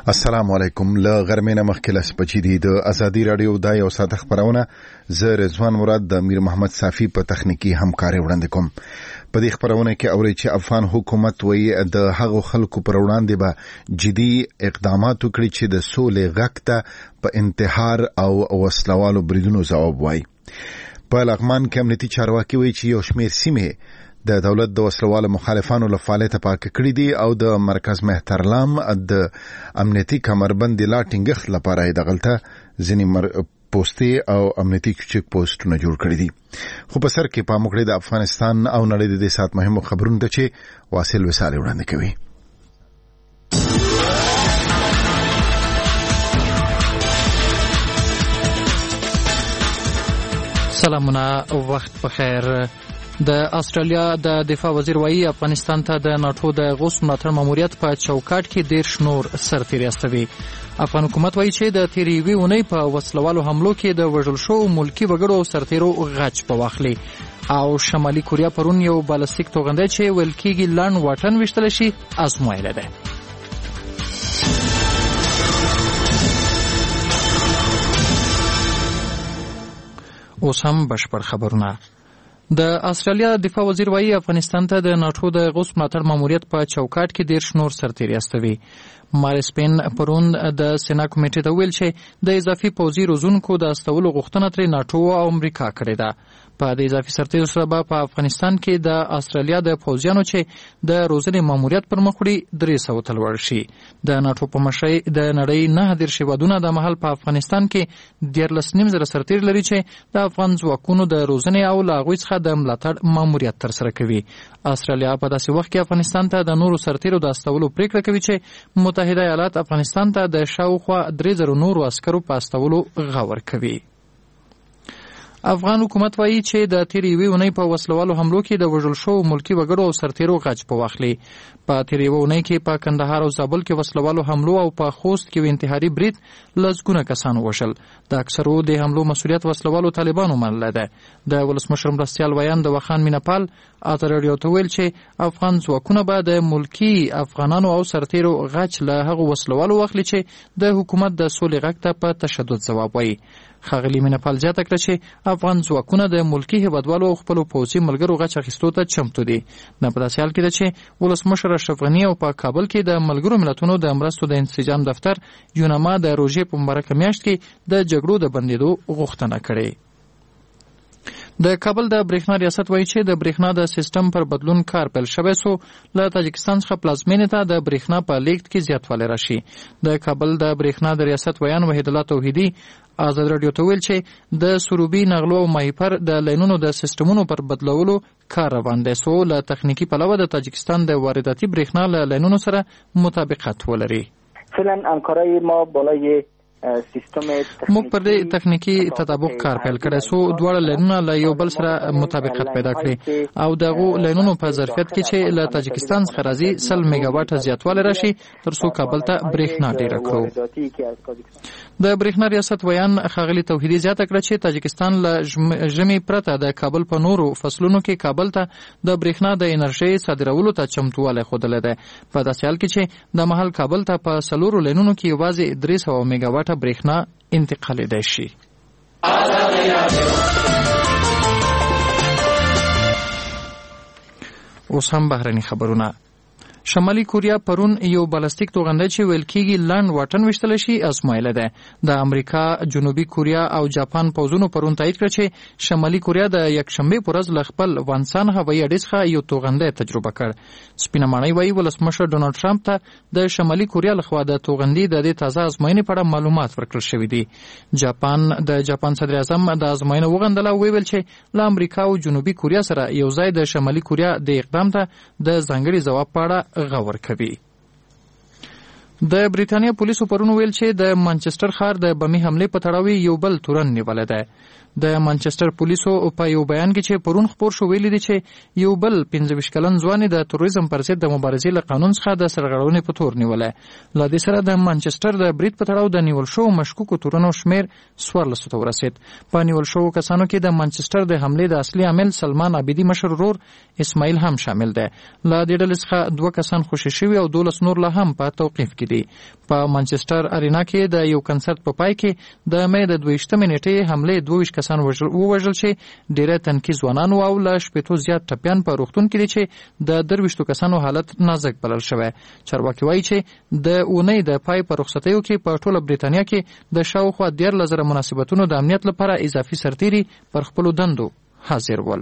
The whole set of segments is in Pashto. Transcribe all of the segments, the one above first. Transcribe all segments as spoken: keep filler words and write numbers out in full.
السلام علیکم. له غرمې مخکې لس بجې دي. د ازادي رادیو د یو ساعت خبرونه زه رضوان مراد د امیر محمد صافی په تخنیکی همکاري وړاندې کوم. په دې خبرونه کې اوري چې افغان حکومت وایي د هغو خلکو پر وړاندې به جدي اقدامات وکړي چې د سولې غږ ته په انتحار او وسلوالو بریدونو ځواب وایي. په لغمان کې امنیتي چارواکي وایي چې یو شمېر سیمې د دولت د وسلوالو مخالفانو له فعالیته پاک کړي دي او د مرکز مهترلام د امنیتي کمربند لا ټینګښت لپاره یې دغلته ځینې پوسټي او امنیتي چیک پوسټونه جوړ کړي دي. خو په سر کې پام وکړئ د افغانستان او نړۍ د دې سات مهمو خبرونو ته چې واصل وساله وړاندې کوي. سلامونه، وخت بخیر. د استرالیا د دفاع وزیر وایي افغانستان ته د ناتو د غوث ملاتړ ماموریت په چوکاټ کې ډېر شنور سرتیري استوي. افغان حکومت وایي چې د تیرې یوې اونۍ په وسلوالو حملو کې د وژل شوو ملکي وګړو او سرتیرو غچ په واخلي. او شمالي کوریا پرون یو بالستیک توغندی چې ویل کېږي لنډ واټن ویشتلی شي ازمویلی دی. اوس هم بشپړ خبرونه. د استرالیا دفاع وزیر وایي افغانستان ته د ناتو د غوث ملاتړ ماموریت په چوکاټ کې ډېر شنور سرتیري استوي. مارس پین پرون د سینا کمیټې ته ویل چې د اضافي پوځي روزونکو د استولو غوښتنه ترې ناتو او امریکا کړې ده. په د اضافي سرتیرو سره به په افغانستان کې د استرالیا د پوځیانو چې د روزنې ماموریت پر مخ وړي درې سوه ته لوړ شي. د ناتو په مشرۍ د نړۍ نهه دېرش هېوادونه د مهال په افغانستان کې دیارلس نیم زره سرتیر لري چې د افغان ځواکونو د روزنې او له هغوی څخه د ملاتړ ماموریت ترسره کوي. استرالیا په داسې وخت کې افغانستان ته د نورو سرتیرو د استولو پریکړه کوي چې متحده ایالات افغانستان ته د شاوخوا درې زره نورو عسکرو په استولو غور کوي. افغان حکومت وایي چې د تیرې یوې اونۍ په وسلوالو حملو کې د وژل شوو ملکي وګړو او سرتیرو غچ په واخلي. په تیرې یوې اونۍ کې په کندهار او زابل کې وسلوالو حملو او په خوست کې انتحاري برید لسګونه کسان ووژل. د اکثرو د حملو مسؤلیت وسلوالو طالبانو منلی دی. د ولسمشر مرستیال ویان د وخان مینپال ازادي راډیو ته ویل چې افغان ځواکونه به د ملکي افغانانو او سرتیرو غچ له هغو وسلوالو واخلي چې د حکومت د سولې غږ ته په تشدد ځواب وایي. ښاغلي مینپال زیاته کړه چې افغان ځواکونه د ملکي هیوادوالو او خپلو پوځي ملګرو غچ اخیستو ته چمتو دي. دا په داسې حال کې ده چې ولسمشر اشرف غني او په کابل کې د ملګرو ملتونو د مرستو د انسجام دفتر یوناما د روژې په مبارکه میاشت کې د جګړو د بندېدو غوښتنه کړې. د کابل د برېښنا ریاست وایي چې د برېښنا د سیستم پر بدلون کار پیل شوی سو له تاجکستان څخه پلازمینې ته د برېښنا په لیږد کې زیاتوالی راشي. د کابل د برېښنا د ریاست ویان وحید الله توحیدي ازادي راډیو ته ویل چې د سروبي، نغلو او ماهیپر د لاینونو د سیستمونو پر بدلولو کار روان دی سو له تخنیکی پلوه د تاجکستان د وارداتي برېښنا له لاینونو سره مطابقت ولري. فعلا همکارای ما بالای موږ پر دې تخنیکی تطابق کار پیل کړی سو دواړه لاینونه له یو بل سره مطابقت پیدا کړي او دغه لاینونو په ظرفیت کې چې له تاجکستان څخه راځي سل میگا واټه زیاتوالی راشي ترڅو کابل ته برېښنا ډیره کړو. د برېښنا ریاست ویان ښاغلي توحیدي زیاته کړه چې تاجکستان له ژمي پرته د کابل په نورو فصلونو کې کابل ته د برېښنا د انرژۍ صادرولو ته چمتووالی ښودلی دی. په داسې حال کې چې د مهال کابل ته په څلورو لاینونو کې یوازې درې سوه میگا واټه برېښنا انتقالیدای شي. اوس هم بهرني خبرونه. شمالي کوریا پرون یو بالستیک توغندی چې ویل کېږي لنډ واټن ویشتلی شي ازمویلی دی. د امریکا، جنوبي کوریا او جاپان پوځونو پرون تایید کړه چې شمالي کوریا د یکشنبې په ورځ له خپل وانسان هوایي اډې څخه یو توغندی تجربه کړ. سپینه ماڼۍ وایي ولسمشر ډونالډ ټرمپ ته د شمالي کوریا لخوا د توغندي د دې تازه ازموینې په اړه معلومات ورکړل شوي دي. جاپان د جاپان صدر اعظم د ازموینه وغندله او ویل چې له امریکا او جنوبي کوریا سره یو ځای د شمالي کوریا د اقدام ته د ځانګړي ځواب په اړه غور کوي. د بریتانیا پولیسو پرون ویل چې د مانچسټر ښار د بمي حملې په تړاو یو بل تورن نیولی دی. د مانچسټر پولیسو په یو بیان کې چې پرون خپور شو ویلي دي چې یو بل پنځه ویشت کلن ځوان د تروریزم پر ضد د مبارزې له قانون څخه د سرغړونې په تور نیولی. له دې سره د مانچسټر د برید په تړاو د نیول شوو مشکوکو تورنو شمېر څوارلسو ته ورسېد. په نیول شوو کسانو کې د مانچسټر د حملې د اصلي عامل سلمان عابدي مشر ورور اسماعیل هم شامل دی. له دې ډلې څخه دوه کسان خوشي شوي او دولس نور لا هم په توقیف کې شوې دي. په مانچستر ارینا کې د یو کنسرت په پای کې د مې د دویشتمې نیټې حمله دوه ویشت کسان ووژل چې ډېری تنکي ځوانان او له شپېتو زیات ټپیان په روغتون کې دي چې د درویشتو کسانو حالت نازک بلل شوی. چارواکي وایي چې د اونۍ د پای په رخصتیو کې په ټوله بریتانیا کې د شاوخوا دیارلس زره مناسبتونو د امنیت لپاره اضافي سرتیري پر خپلو دندو حاضر ول.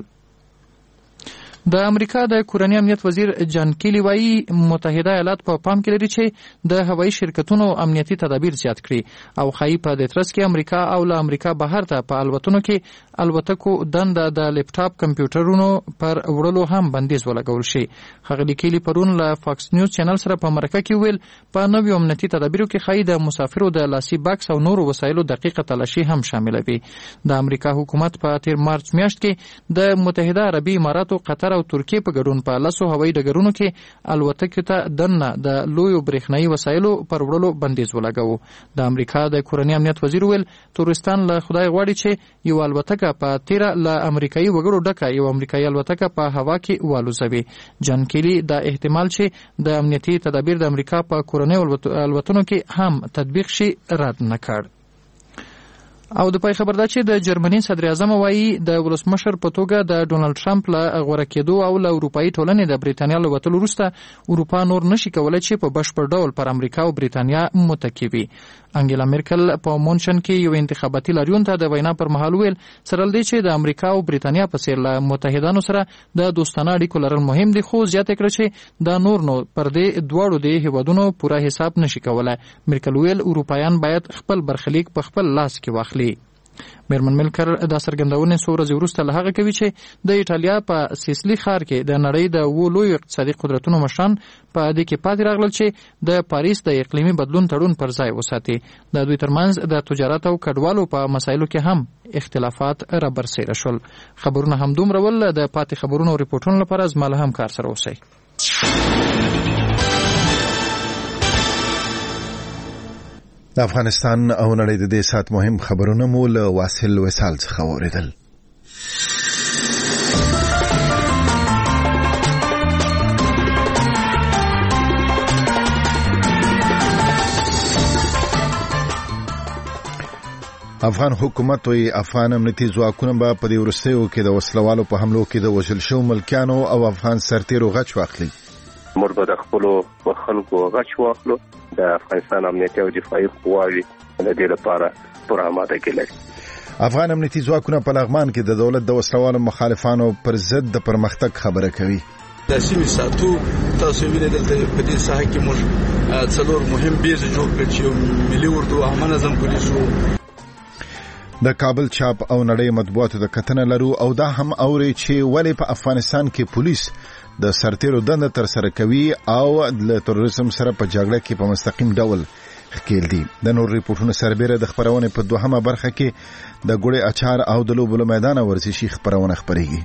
د امریکا د کورنۍ امنیت وزیر جان کیلی وایي متحده ایالات په پا پام کې لري چې د هوایي شرکتونو امنیتي تدابیر زیات کړي او ښایي په دې ترڅ کې امریکا او له امریکا بهر ته په الوتنو کې الوتکو دنده د لیپټاپ کمپیوټرونو پر وړلو هم بندیز ولګول شي. ښاغلي کیلی پرون له فاکس نیوز چینل سره په مرکه کې ویل په نویو امنیتي تدابیرو کې ښایي د مسافرو د لاسي بکس او نورو وسایلو دقیقه تلاشي هم شامله وي. د امریکا حکومت په تیر مارچ میاشت کې د متحده عربي اماراتو، قطر او ترکیه په ګډون په لسو هوایي ډګرونو کې الوتکو ته دننه د لویو برېښنايي وسایلو پر وړلو بندیز ولګاوه. د امریکا د کورنۍ امنیت وزیر ویل تورستان له خدای غواړي چې یو الوتکه په تیره له امریکایي وګړو ډکه یو امریکایي الوتکه په هوا کې والوزوي. جان کیلی دا احتمال چې د امنیتي تدابیر د امریکا په کورنۍ الوتنو کې هم تطبیق شي رد نه کړ. او د پای خبر ده چې د جرمني صدر اعظم وایي د ولسمشر په توګه د ډونالد ټرمپ له غوره کېدو او له اروپایي ټولنې د بریتانیا له وتلو وروسته اروپا نور نشي کولی چې په بشپړ ډول پر امریکا او بریتانیا متکي وي. انګیلا میرکل په مونشن کې یو انتخاباتي لاریون ته د وینا پر مهال ویل سره لدې چې د امریکا او بریتانیا په څیر له متحدانو سره د دوستانه اړیکو لرل مهم دي، خو زیاته کړه چې دا نور نو پر دې دواړو د هیوادونو پوره حساب نشي کولای. میرکل ویل اروپایان باید خپل برخلیک په خپل لاس کې واخلي. میرمن میلکر دا څرګندونه څو ورځې وروسته له هغه کوي چې د ایټالیا په سیسلی ښار کې د نړۍ د اوو لویو اقتصادي قدرتونو مشران په دې کې پاتې راغلل چې د پاریس د اقلیمي بدلون تړون پر ځای وساتي. د دوی ترمنځ د تجارت او کډوالو په مسایلو کې هم اختلافات را برسېره شول. خبرونه هم دومره ول. د پاتې خبرونو او ریپورټونو لپاره زما له همکار سره اوسئ. د افغانستان او نړۍ د دې سات مهم خبرونه مو له واصل وصال څخه واوریدل. افغان حکومت وی افغان امنیتي ځواکونه به په دې وروستیو کې د وسلوالو په حملو کې د وژل شوو ملکیانو او افغان سرتیرو غچ واخلي. موږ به د خپلو خلکو غچ واخلو. د افغانستان امنیتي او دفاعي قواوې د دې لپاره پوره آمادګي لري. افغان امنیتي ځواکونه په لغمان کې د دولت د وسلوالو مخالفانو پر ضد د پرمختګ خبره کوي. د سیمې ساتو تاسو ویل دلته په دې ساحه کې موږ څلور مهم بیز جوړ کړ چې ملي اردو او منظم پولیسو د کابل چاپ او نړۍ مطبوعاتو د کتنه لرو او دا هم اوري چې ولې په افغانستان کې پولیس د سرتیرو دنده تر سره کوي او د تروریزم سره په جګړه کې په مستقیم ډول ښکېل دي. د نور ریپورټونو سربېره د خبرونې په دوهمه برخه کې د ګوړې اچار او د لوبو له میدانه ورزشي خبرونه خپرېږي.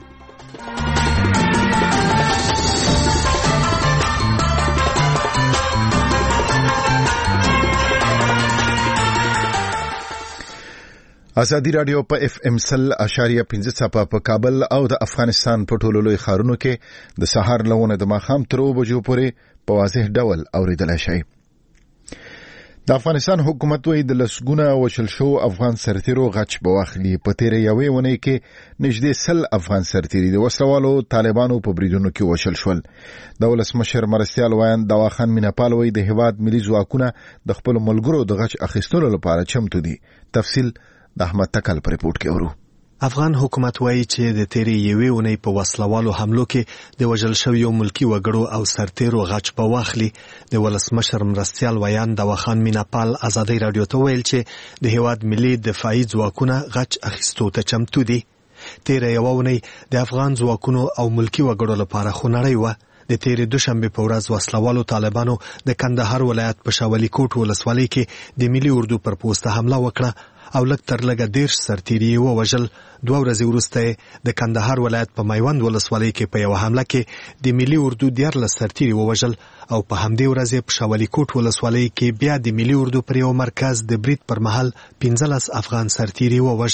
ازادي رادیو په اف ام سل اشاریه پنځه څپه په کابل او د افغانستان په ټولو لوی ښارونو کې د سهار لونه د ماښام تر اوو بجو پورې په واضح ډول اوریدلای شي. د افغانستان حکومت وایي د لسګونه وشل شو افغان سرتیرو غچ به واخلي. په تیرې یوې اونۍ کې نږدې سل افغان سرتیري د وسلوالو طالبانو په بریدونو کې وشل شول. د ولسمشر مرستیال وایان دواخان میناپال وایي د هیواد ملي ځواکونه د خپل ملګرو د غچ اخیستلو لپاره چمتو دي. تفصیل د احمد تکل پر ریپورت کې ورو. افغان حکومت وایي چې د تیرې یوې اونۍ په وسلوالو حملو کې د وژل شویو ملکی وګړو او سرتیرو غچ په واخلي. د ولسمشر مرستیال ویان دواخان میناپال ازادي رادیو ته ویل چې د هیواد ملي دفاعي ځواکونه غچ اخیستو ته چمتو دي. تیرې یوه اونۍ د افغان ځواکونو او ملکی وګړو لپاره خونړۍ وه. د تیرې دوشنبه په ورځ وسلوالو طالبانو د کندهار ولایت په شاولي کوټ ولسوالۍ کې د ملي اردو پر پوسټه حمله وکړه او لږ تر لږه دېرش سرتیري ووژل. دوه ورځې وروسته د کندهار ولایت په میوند ولسوالۍ کې په یوه حمله کې د ملي اردو دیارلس سرتیري ووژل او په همدې ورځ په شاولي کوټ ولسوالۍ کې بیا د ملي اردو پر یو مرکز د برید پر مهال پنځلس افغان سرتیري ووژل.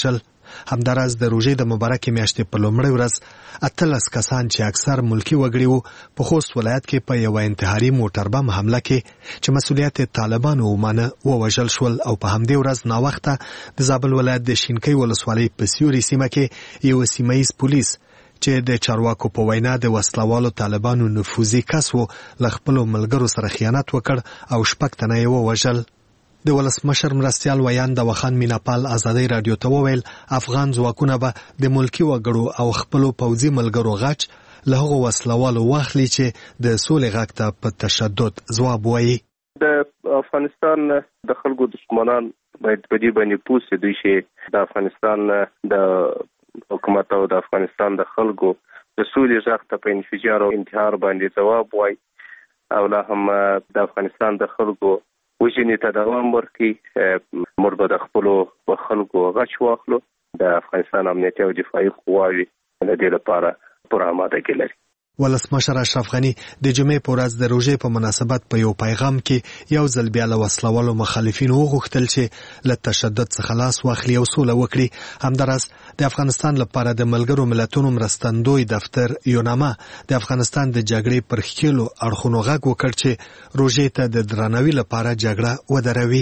همداراز د روژې د مبارکې میاشتې په لومړۍ ورځ اتلس کسان چې اکثر ملکی وګړي وو په خوست ولایت کې په یوه انتحاري موټر بم حمله کې چې مسؤلیت طالبانو ومانه ووژل شول او په همدې ورځ ناوخته د زابل ولایت د شینکۍ ولسوالۍ په سیوري سیمه کې یو سیمه ییز پولیس چې د چارواکو په وینا د وسلوالو طالبانو نفوذي کس و له خپلو ملګرو سره خیانت وکړ او شپږ تنه یې ووژل. د ولسمشر مرستیال ویان دواخان میناپال ازادۍ راډیو ته وویل افغان ځواکونه به د ملکي وګړو او خپلو پوځي ملګرو غچ له هغو وسلوالو واخلي چې د سولې غږ ته په تشدد ځواب وایي. د افغانستان د خلکو دښمنان باید په دې باندې پوه شي دوی چې د افغانستان د حکومت او د افغانستان د خلکو د سولې غږ ته په انفجار او انتحار باندې ځواب وایي او لا هم د افغانستان د خلکو وژنې ته دوام ورکړي. موږ به د خپلو خلکو غچ واخلو. د افغانستان امنیتي او دفاعي قواوې د دې لپاره پوره آمادګي لري. ولسمشر اشرف غني د جمعې په ورځ د روژې په مناسبت په یو پیغام کې یو ځل بیا له وسلوالو مخالفینو وغوښتل چې له تشدد څخه لاس واخلي او سوله وکړي. همداراز د افغانستان لپاره د ملګرو ملتونو مرستندوی دفتر یوناما د افغانستان د جګړې پر ښکېلو اړخونو غږ وکړ چې روژې ته د درناوي لپاره جګړه ودروي.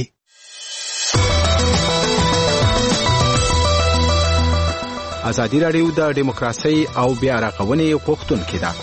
ازادي راډیو د دیموکراسي او بیا رغونې غوښتونکې ده.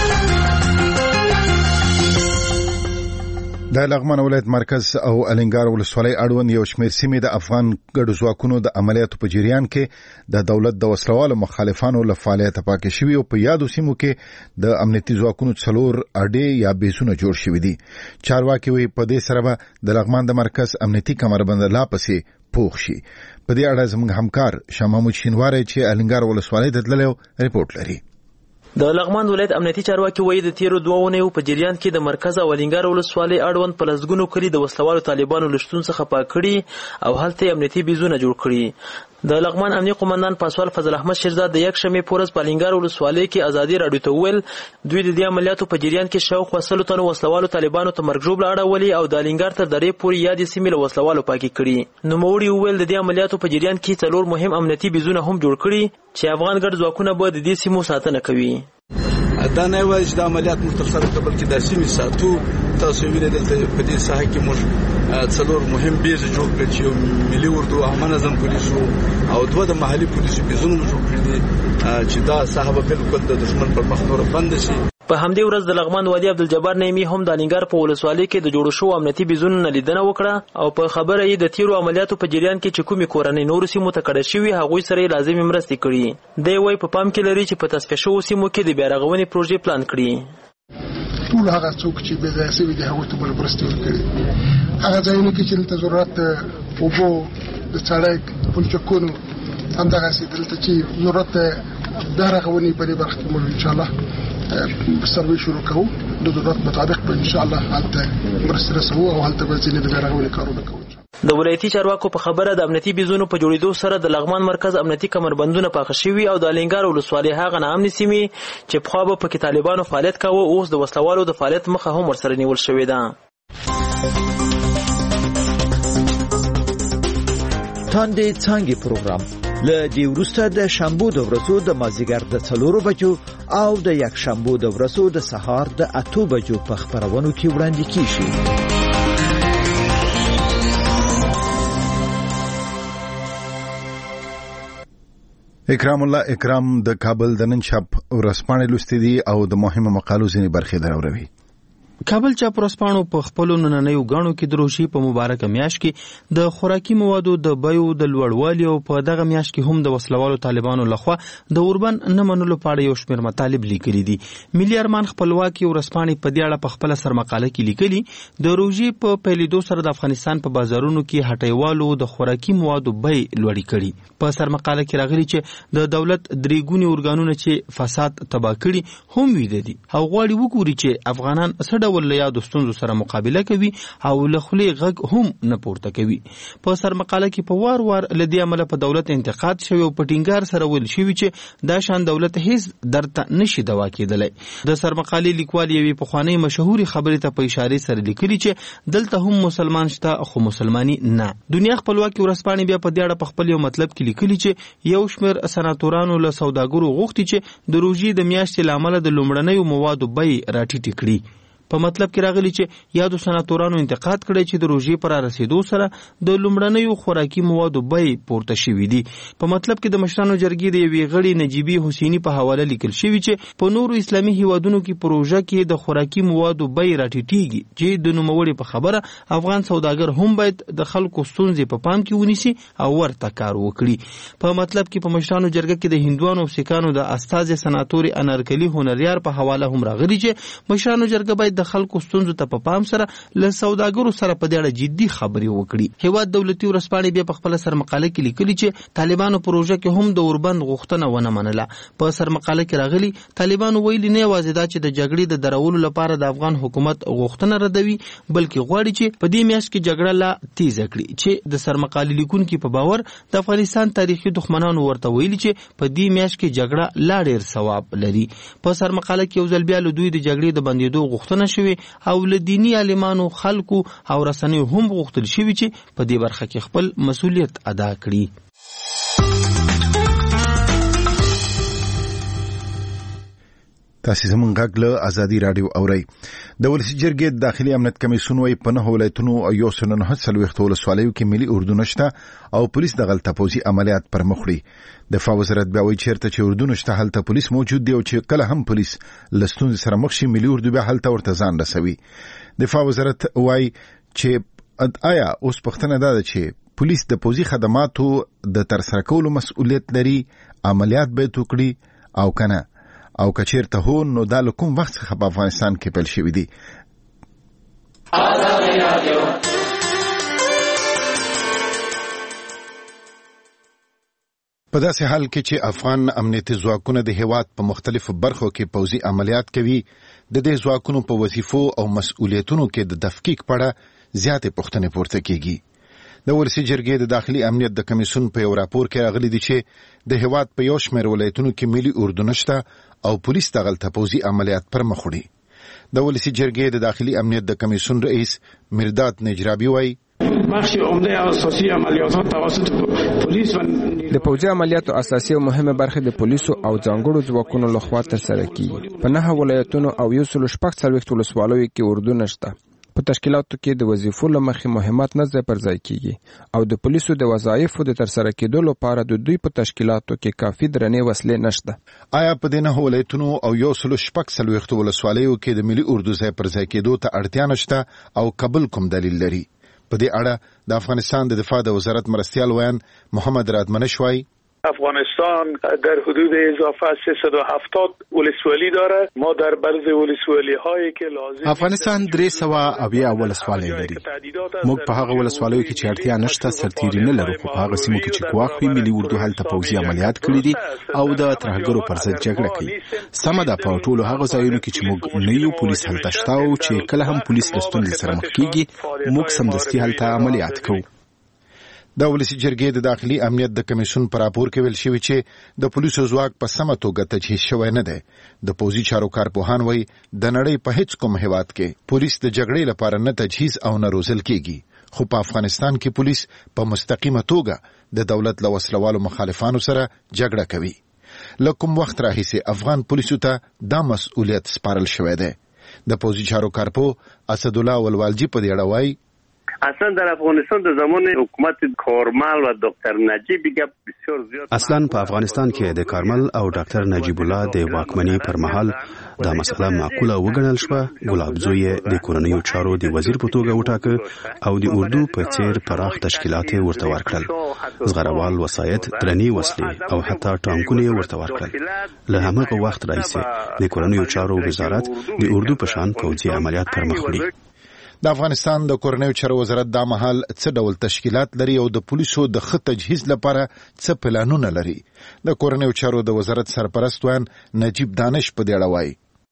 د لغمان ولایت مرکز او الینګار ولسوالۍ اړوند یو شمېر سیمې د افغان ګډو ځواکونو د عملیاتو په جریان کې د دولت د وسلوالو مخالفانو له فعالیته پاکې شوي او په یادو سیمو کې د امنیتي ځواکونو څلور اډې یا بیسونه جوړ شوي دي. چارواکي وایي په دې سره به د لغمان د مرکز امنیتي کمربند لا پسې پوخ شي. په دې اړه زموږ همکار شاه محمود شینواری چې الینګار ولسوالۍ ته تللی ریپورت لري. د لغمان ولایت امنیتي چارواکي وایي د تیرو دوه اونیو په جریان کې د مرکز او الینګار ولسوالۍ اړوند په لسګونو کلي د وسلوالو طالبانو له شتون څخه پاک کړي او هلته امنیتي بیزونه جوړ کړي. د لغمان امنیتي قومندان پاسوال فضل احمد شیرزاد د یک شنبې په ورځ په الینګار ولسوالۍ کې ازادي راډیو ته وویل دوی د دې عملیاتو په جریان کې شاوخوا سلو تنو وسلوالو طالبانو ته مرګ ژوبله اړولي او د الینګار تر درې پورې یادې سیمې له وسلوالو پاکې کړي. نوموړي وویل د دې عملیاتو په جریان کې څلور مهم امنیتي بیزونه هم جوړ کړي چې افغان ګډ ځواکونه به د دې سیمو ساتنه کوي. دا نه وایي چې د عملیات موږ ترسره کړل بلکې د سیمې ساتو. تاسو وینئ دلته په دې ساحه کې موږ څلور مهم بیز جوړ کړل چې یو ملي اردو عامه نظم پولیسو او دوه د محلي پولیسو بیزونه جوړ کړل دي چې دا ساحه به بالکل د دښمن پر مخ نور بند شي. په همدې ورځ د لغمان والي عبدالجبار نعیمي هم د الینګار په ولسوالۍ کې د جوړو شوو امنیتي بیزونو نه لیدنه وکړه او په خبره یې د تیرو عملیاتو په جریان کې چې کومې کورنۍ نورو سیمو ته کډه شوي هغوی سره یې لازمې مرستې کړي. دی وایي په پام کې لري چې په تصفیه شوو سیمو کې د بیا رغونې پروژې پلان کړي. ټول هغه څوک چې بې ځایه شوي دي هغوی ته به مرستې ورکړي. هغه ځایونو کې چې دلته ضرورت د اوبو د سړک پلچکونو همدغسې دلته چې ضرورت د رغونې په دې برخه کې موږ انشاءالله سروې شروع کوو. د ضرورت مطابق به انشاءالله هلته مرستې رسوو او هلته به ځینې د بیا رغونې کارونه کوو. د ولایتي چارواکو په خبره د امنیتي بیزونو په جوړېدو سره د لغمان مرکز امنیتي کمربندونه پاخه شوي او د الینګار ولسوالۍ هغه ناامنې سیمې چې پخوا به پکې طالبانو فعالیت کاوه اوس د وسلوالو د فعالیت مخه هم ورسره نیول شوې ده. تاندې څانګې پروګرام له دې وروسته د شنبو د ورځو د مازدیګر د څلورو بجو او د یک شنبو د ورځو د سهار د اتو بجو په خپرونو کې وړاندې کیږي. اکرام الله اکرام د کابل د نن شپ ورځپاڼې لوستې دي او د مهمو مقالو ځینې برخې دراوروي. کابل چاپ ورځپاڼو په خپلو نننیو ګاڼو کې د روژې په مبارکه میاشت کې د خوراکي موادو د بیو د لوړوالي او په دغه میاشت کې هم د وسلوالو طالبانو لخوا د اوربن نه منلو په اړه یو شمېر مطالب لیکلي دي. ملي ارمان خپلواکي ورځپاڼې په دې اړه په خپله سرمقاله کې لیکلي د روژې په پیلېدو سره د افغانستان په بازارونو کې هټیوالو د خوراکي موادو بیې لوړې کړي. په سرمقاله کې راغلي چې د دولت درې ګوني ارګانونه چې فساد تباه کړي هم ویده دي او غواړي وګوري چې افغانان څه ډول له یادو ستونزو سره مقابله کوي او له خولې غږ هم نه پورته کوي. په سرمقاله کې په وار وار له دې عمله په دولت انتقاد شوی او په ټینګار سره ویل شوی چې دا شان دولت هیڅ درته نشي دوا کېدلی. د سرمقالې لیکوال یوې پخوانۍ مشهورې خبرې ته په اشارې سره لیکلي چې دلته هم مسلمان شته خو مسلماني نه. دنیا خپلواکي ورځپاڼې بیا په دې اړه په خپل یو مطلب کې لیکلي چې یو شمېر سناتورانو له سوداګرو غوښتي چې د روژې د میاشتې له امله د لومړنیو موادو بیې راټیټې کړي. په مطلب کې راغلی چې یادو سناتورانو انتقاد کړی چې د روژې پر رسیدو سره د لومړنیو خوراکي موادو بیې پورته شوي دي. په مطلب کې د مشرانو جرګې د یوې غړي نجیبي حسیني په حواله لیکل شوي چې په نورو اسلامي هیوادونو کې پروژه کې د خوراکي موادو بیې راټیټېږي چې د نوموړي په خبره افغان سوداګر هم باید د خلکو ستونزې په پام کې ونیسي او ورته کار وکړي. په مطلب کې په مشرانو جرګه کې د هندوانو او سیکانو د استازي سناتوري انارکلي هنریار په حواله هم راغلی چې مشرانو جرګه باید د خلکو ستونزو ته په پام سره له سوداګرو سره په دې اړه جدي خبرې وکړي. هیواد دولتي ورځپاڼې بیا په خپل سرمقاله کې لیکلي چې طالبانو پروژه کې هم د اوربند غوښتنه ونه منله. په سرمقاله کې راغلي طالبانو ویلي نه یوازې دا چې د جګړې د درولو لپاره د افغان حکومت غوښتنه ردوي بلکې غواړي چې په دې میاشت کې جګړه لا تیزه کړي. چې د سرمقالې لیکونکي په باور د افغانستان تاریخي دښمنانو ورته ویلي چې په دې میاشت کې جګړه لا ډېر ثواب لري. په سرمقاله کې یو ځل بیا له دوی د جګړې د بندېدو غوښتنه شوې او له دینی عالمانو خلکو او رسنیو هم غوښتل شوي چې په دې برخه کې خپل مسؤلیت ادا کړي. تاسو زموږ غږ له ازادي رادیو اورئ. د ولسی جرګې د داخلي امنیت کمیسیون وايي په نه ولایتونو او یو سل نه څلوېښت ولسوالیو کې ملي اردو نشته او پولیس د غلطه پوزي عملیات پر مخ وړي. دفاع وزارت بیا وایي چیرته چې اردو نشته هلته پولیس موجود دی او چې کله هم پولیس له ستونزې سره مخ شي ملي اردو بیا هلته ورته ځان رسوي. دفاع وزارت وایي چې آیا اوس پوښتنه ده چې پولیس د پوزي خدماتو د ترسره کولو مسؤلیت لري عملیات به وکړي او کنه او کچیرته هو نو د کوم وخت څخه په افغانستان کې پیل شوی دی. په داسې حال کې چې افغان امنیتي ځواکونه د هیواد په مختلفو برخو کې پوځي عملیات کوي د دې ځواکونو په وظیفو او مسؤلیتونو کې د تفکیک په اړه زیاتې پوښتنې پورته کیږي. د ولسی جرګې د داخلي امنیت د کمیسیون په یو راپور کې راغلي دي چې د هیواد په یو شمېر ولایتونو کې ملي اردو نشته او پولیس د غلطه پوزي عملیات پر مخ وړي. د ولسی جرګې د داخلي امنیت د کمیسیون رئیس مرداد نجرابی وایي بخش عمده اساسی عملیات توسط پولیس و د پوځي عملیاتو اساسي او مهمه برخه د پولیسو او ځانګړو ځواکونو لخوا ترسره کیږي. په نه ولایتونو او یو سل شپږ څلوېښت ولسوالیو کې اردو نشته. په تشکیلاتو کې د وظیفو لمخې مهمات نه ځای پر ځای کیږي او د پولیسو د وظایفو د ترسره کېدو لپاره د دوی په تشکیلاتو کې کافي درنې وسلې نشته. آیا په دې نه ولایتونو او یو سل شپږ څلوېښت ولسوالیو کې د ملي اردو ځای پر ځای کېدو ته اړتیا نشته او قبل کوم دلیل لري؟ په دې اړه د افغانستان د دفاع د وزارت مرستیال ویان محمد رادمنش وایي افغانستان در حدود اضافه سیصد و هفتاد ولسوالی داره. ما در بعض ولسوالی هایی که لازم افغانستان درې سوه اویا ولسوالۍ لري. موږ په هغه ولسوالیو کې چې اړتیا نشته سرتیري نه لرو، خو په هغه سیمو کې چې ګواښ وي ملي اردو هلته پوځي عملیات کړي دي او د ترهګرو پر ضد جګړه کوي. سمه ده، په ټولو هغه ځایونو کې چې موږ نه یو پولیس هلته شته او چې کله هم پولیس له ستونزې سره مخ کیږي موږ سمدستي هلته عملیات کوو. د ولسی جرګې د داخلي امنیت د کمیسیون پر راپور کې ویل شوی چې د پولیسو ځواک په سمه توګه تجهیز شوی نه دی. د پوځي چارو کارپوهان وایي د نړۍ په هیڅ کوم هیواد کې پولیس د جګړې لپاره نه تجهیز او نه روزل کیږي، خو په افغانستان کې پولیس په مستقیمه توګه د دولت له وسلوالو مخالفانو سره جګړه کوي. له کوم وخت راهیسې افغان پولیسو ته دا مسؤلیت سپارل شوی دی. د پوځي چارو کارپو اسدالله ولوالجی په دې اړه وایي اصلا در افغانستان در زمان حکومت کارمل و دکتر نجیب بسیار زیاد اصلا په افغانستان کې د کارمل او ډاکټر نجیب الله د واکمنۍ پر مهال دا مسله معقوله وګڼل شوه. ګلاب زوی د کورنیو چارو د وزیر په توګه وټاکه او د اردو په څیر پراخ تشکیلات ورته ورکړل. زغروال وسایت، درنې وسلې او حتی ټانکونه ورته ورکړل. له هماغه وخت راهیسې د کورنیو چارو وزارت د اردو په شان پوځي عملیات پر مخ وړي. د افغانستان د کورنیو چارو وزارت دا مهال څه ډول تشکیلات لري او د پولیسو د ښه تجهیز لپاره څه پلانونه لري؟ د کورنیو چارو د وزارت سرپرست وان نجیب دانش په دې اړه وایي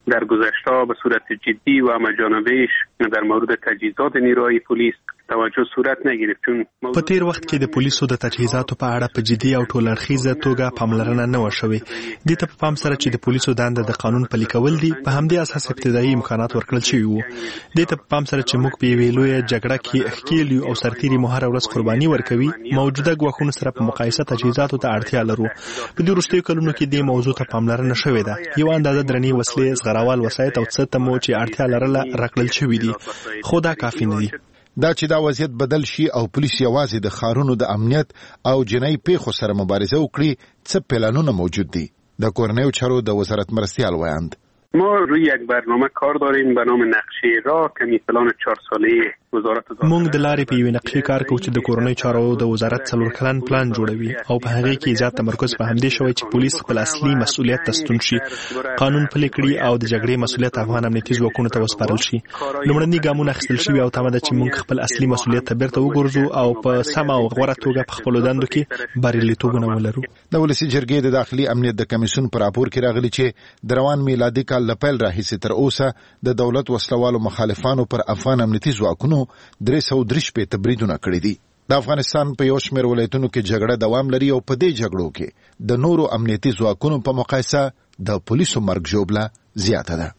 در گذشته به صورت جدی و همه‌جانبه در مورد تجهیزات نیروهای پلیس توجه صورت نگرفت. چون په تیر وخت کې د پولیسو د تجهیزاتو په اړه په جدي او ټول اړخیزه توګه پاملرنه نه و شوې. دې ته په پام سره چې د پولیسو دنده د قانون پلي کول دي، په همدې اساس ابتدایي امکانات ورکړل شوي وو. دې ته په پام سره چې موږ په یوې لویه جګړه کې ښکیل یو او سرتیري مو هره ورځ قرباني ورکوي، موجوده ګواښونو سره په مقایسه تجهیزاتو ته اړتیا لرو. په دې وروستیو کلونو کې دې موضوع ته پاملرنه شوې ده. یو اندازه درنې وسلې، زغروال وسایط او څه ته مو چې اړتیا لرله راکړل شوي دي، خو دا کافي نه دي. دا چې دا وضعیت بدل شي او پولیس یوازې د ښارونو د امنیت او جنایي پیښو سره مبارزه وکړي، څه پلانونه موجود دي؟ د کورنیو چارو د وزارت مرستیال وایند ما روی یک برنامه کار داریم به نام نقشه راه که می پلان چهار ساله وزارت موږ د لارې په یوې نقشې کار کوو چې د کورنیو چارو د وزارت څلور کلن پلان جوړوي او په هغې کې زیات تمرکز په همدې شوی چې پولیس خپل اصلي مسؤلیت ته ستون شي، قانون پلي کړي او د جګړې مسؤلیت افغان امنیتي ځواکونو ته وسپارل شي. لومړني ګامونه اخیستل شوي او تمه ده چې موږ خپل اصلي مسؤلیت ته بیرته وګرځو او په سمه او غوره توګه په خپلو دندو کې بریالیتوبونه ولرو. د ولسي جرګې د داخلي امنیت د کمیسیون په راپور کې راغلي چې د روان میلادي کال له پیل راهیسې تر اوسه د دولت وسلوالو مخالفانو پر افغان امنیتي ځواکونو درې سوه درې شپېته بریدونه کړي دي. د افغانستان په یو شمېر ولایتونو کې جګړه دوام لري او په دې جګړو کې د نورو امنیتي ځواکونو په مقایسه د پولیسو مرګ ژوبله زیاته ده.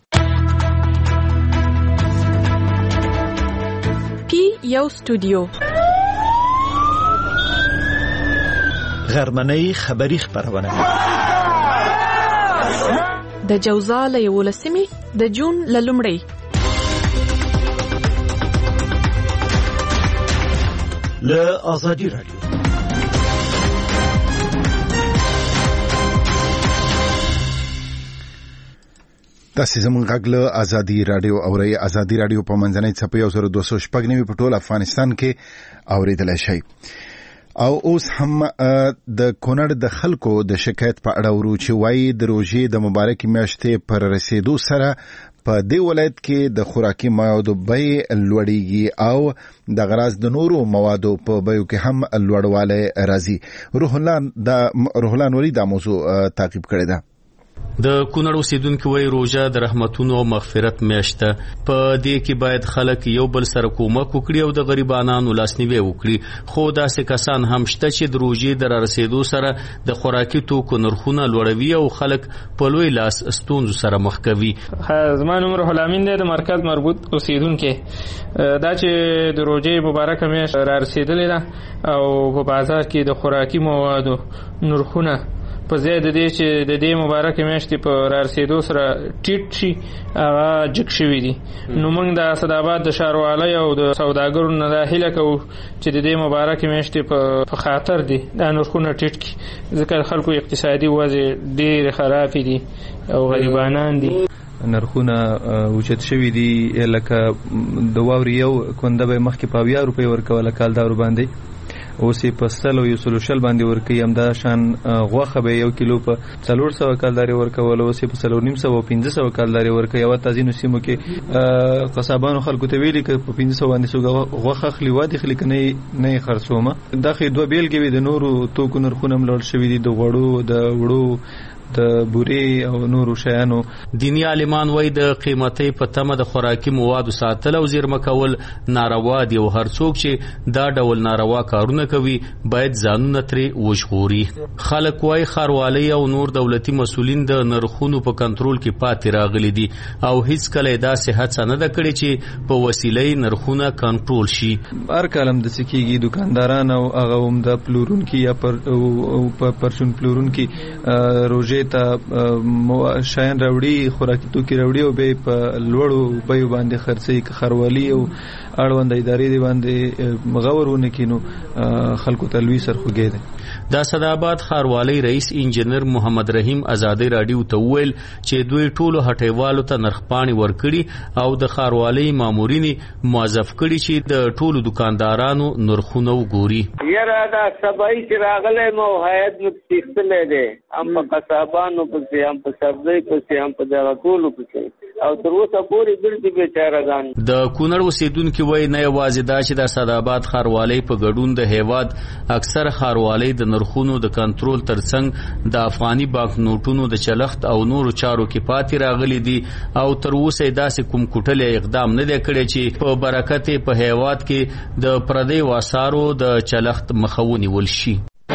پی یو استودیو غرمنۍ خبری خبرونه د جوزا له یولسمې د جون له لومړۍ له آزادي رادیو. تاسو زموږ غږ له آزادي رادیو اورئ. آزادي رادیو په منځنۍ څپې یو زر دوه سوه شپږ نوي په ټول افغانستان کې اورېدلی شئ. او اوس هم د کونړ د خلکو د شکایت په اړه ورو چې وایي د روژې د مبارکې میاشتې پر رسیدو سره په دې ولایت کې د خوراکي موادو بیې لوړېږي او د غراض د نورو موادو په بیو کې هم لوړوالی راځي. روح الله نوري دا موضوع تعقیب کړې ده. د کونړ اوسیدونکو وایي روژه د رحمتونو او مغفرت میاشت ده. په دې کې باید خلک یو بل سره کومک وکړي او د غریبانو لاسنیوی وکړي، خو داسې کسان هم شته چې د روژې د رارسېدو سره د خوراکي توکو نرخونه لوړوي او خلک په لوی لاس ستونزو سره مخ کوي. زما نوم روح الامین دی، د مرکز مربوط اوسیدونکی. دا چې د روژې مبارکه میاشت رارسېدلې ده او په بازار کې د خوراکي موادو نرخونه په ځای د دې چې د دې مبارکې میاشتې په رارسېدو سره ټیټ شي هغه جګ شوي دي. نو موږ د اسداباد د ښاروالۍ او د سوداګرو نه دا هیله کوو چې د دې مبارکې میاشتې په خاطر دي دا نرخونه ټیټ کړي، ځکه خلکو اقتصادي وضع ډېرې خرابې دي او غریبانان دي. نرخونه اوچت شوي دي، لکه د واورې یو کنده به مخکې په اویا روپۍ ورکوله کالدارو باندې، اوس یې په سل او یو سلو شل باندې ورکوي. همدا شان غوښه به یو کیلو په څلور سوه کالدارې ورکوله، اوس یې په څلور نیم سوه او پنځه سوه کالدارې ورکوي. او ځینو سیمو کې قصابانو خلکو ته ویلي که په پنځه سوه باندې څوک غوښه اخلي وادي اخلي که نه یې خرڅومه. دا خو دوه بېلګې وي. د نورو توکو نرخونه هم لوړ شوي دي، د غوړو، د وړو، د بورې او نورو شیانو. دینی عالمان وایي د قیمتۍ په تمه د خوراکي موادو ساتل او زیرمه کول ناروا دي او هر څوک چې دا ډول ناروا کارونه کوي باید ځانونه ترې وژغوري. خلک وایي ښاروالۍ او نور دولتي مسؤلین د نرخونو په کنټرول کې پاتې راغلي دي او هیڅکله یې داسې هڅه نه ده کړې چې په وسیله یې نرخونه کنټرول شي. هر کال هم داسې کېږي، دکانداران او هغه هم د پلورونکي یا پرچون پلورونکي روژې ته شیان راوړي، خوراکي توکي راوړي او بیا په لوړو بیو باندې خرڅوي. که ښاروالي او اړونده ادارې دې باندې غور ونه کړي نو خلکو ته لوی سرخوږی دی. د اسداباد ښاروالۍ رئیس انجینر محمد رحیم ازادي راډیو ته وویل چې دوی ټولو هټیوالو ته نرخپاڼې ورکړي او د ښاروالۍ مامورین موظف کړي چې د ټولو دکاندارانو نرخونه وګوري. یاره دا سبای چې راغلی مو هیئت مو تیښتلی دی، هم په قصابانو پسې، هم په سبزۍ پسې، هم په دغه ټولو پسې. او تر اوسه پورې ګرځي بیچارهګان. د کونړ اوسیدونکو وایي نه یوازې دا چې د اسداباد ښاروالۍ په ګډون د هیواد اکثر ښاروالۍ د نرخونو د کنټرول ترڅنګ د افغاني بانک نوټونو د چلښت او نورو چارو کې پاتې راغلي دي او تر اوسه داسې کوم کوټلې اقدام نه دی کړی چې په برکت په هیواد کې د پردي واسارو د چلښت مخه ونیول شي.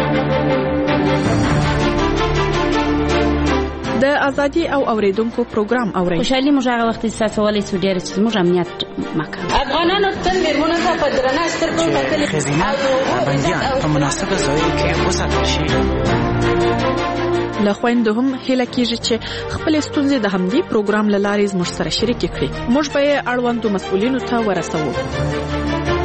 د ازادي او اوریدونکو پروګرام اورئ. خوشحالي موږ هغه وخت احساس ولې چې ډېر چې موږ امنیت مکه افغانانو تل میرمنو ته په درنه سترګو کتل خزینه بندیان په مناسبه ځای کې وساتل شي. له خويندو هم هله کیږي چې خپل ستونزې د همدې پروګرام له لارې زموږ سره شریک کړي. موږ به یې اړوندو مسؤلینو ته ورسوو.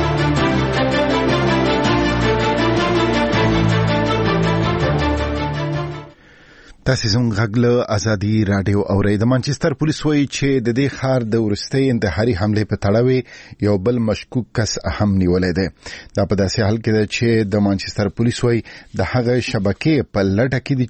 تاسو زموږ غږ له ازادي رادیو اورئ. د مانچستر پولیس وایي چې د دې ښار د وروستۍ انتحاري حملې په تړاو یو بل مشکوک کس هم نیولې ده. دا په داسې حال کې ده چې د مانچستر پولیس وایي د هغه شبکې په لټه کې دي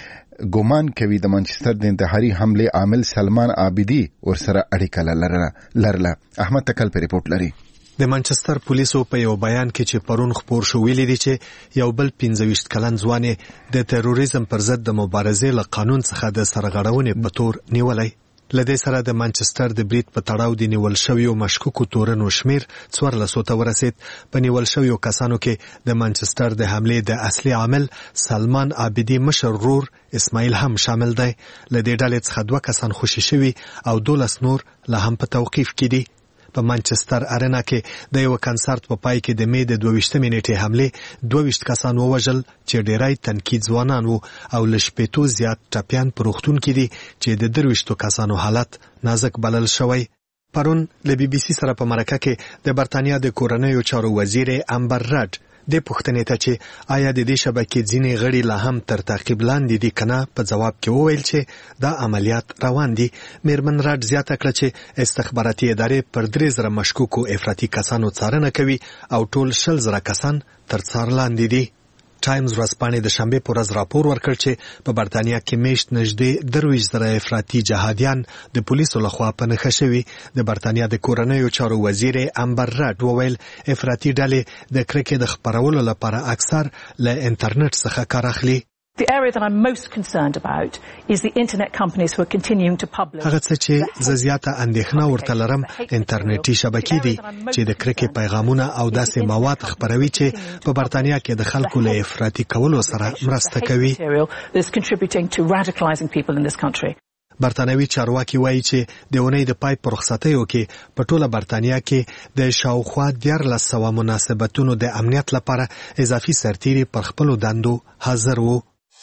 چې ګومان کوي د مانچستر د انتحاري حملې عامل سلمان عابدي ورسره اړیکه لرله. احمد تکل په ریپورت لري. د مانچستر پولیسو په یو بیان کې چې پرون خبر شو ویلي دي چې یو بل پنځه ویشت کلن ځوان د تروریزم پر ضد د مبارزې له قانون څخه د سرغړونې په تور نیولای. لدې سره د مانچستر د بریټ په تړاو د نیول شویو مشکوکو تورنو شمیر څوارلسو ته ورسید. په نیول شویو کسانو کې د مانچستر د حملې د اصلي عامل سلمان عابدي مشر ورور اسماعیل هم شامل دی. لدې ډلې څخه دوه کسان خوشي شوي او دولس نور لا هم په توقیف کې دي. په مانچستر ارینا کې د یو کنسرت په پای کې د مې د دوه ویشتمې نیټې حملې دوه ویشت کسان ووژل چې ډیری تنکید ځوانان وو او له شپېتو زیات ټپیان په روغتون کې دي چې د درویشتو کسانو حالت نازک بلل شوی. پرون له بي بي سي سره په مرکه کې د برتانیا د کورنیو چارو وزیر امبر رډ د پښتنې ته چې آیا د دې شبکې ځینې غړي لا هم تر تعقیب لاندې دي کنه په جواب کې وویل چې دا عملیات روان دي. میرمن راډ زیاته کړه چې استخباراتي ادارې پر درې زره مشکوکو افراطي کسانو څارنه کوي او ټول شل زره کسان تر څار لاندې دي. ټایمز ورځپاڼې د شنبې په ورځ راپور ورکړ چې په برتانیا کې میشت نږدې درویشت زره افراطي جهادیان د پولیسو لخوا په نښه شوي. د برتانیا د کورنیو چارو وزیر امبر رډ وویل افراطي ډلې د کرکې د خپرولو لپاره اکثر له انټرنیټ څخه کار اخلي. The area that I'm most concerned about is the internet companies who are continuing to publish. هغه څه چې ز زیاته اندېښنه ورته لرم انټرنیټي شبکې دي چې د کرکې پیغامونه او داسې مواد خپروي چې په برتانیا کې د خلکو له افراطي کولو سره مرسته کوي. That's contributing to radicalizing people in this country. برتانوي چارواکي وایي چې د اونۍ د پای په رخصتیو کې په ټوله برتانیا کې د شاوخوا دیارلس سوه مناسبتونو د امنیت لپاره اضافي سرتیري پر خپلو دندو حاضر وو.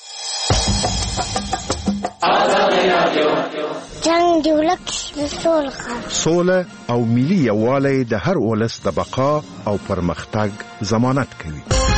جنگ دی ولک د سوله سوله او ملي یووالی د هر ولس د بقا او پرمختګ ضمانت کوي.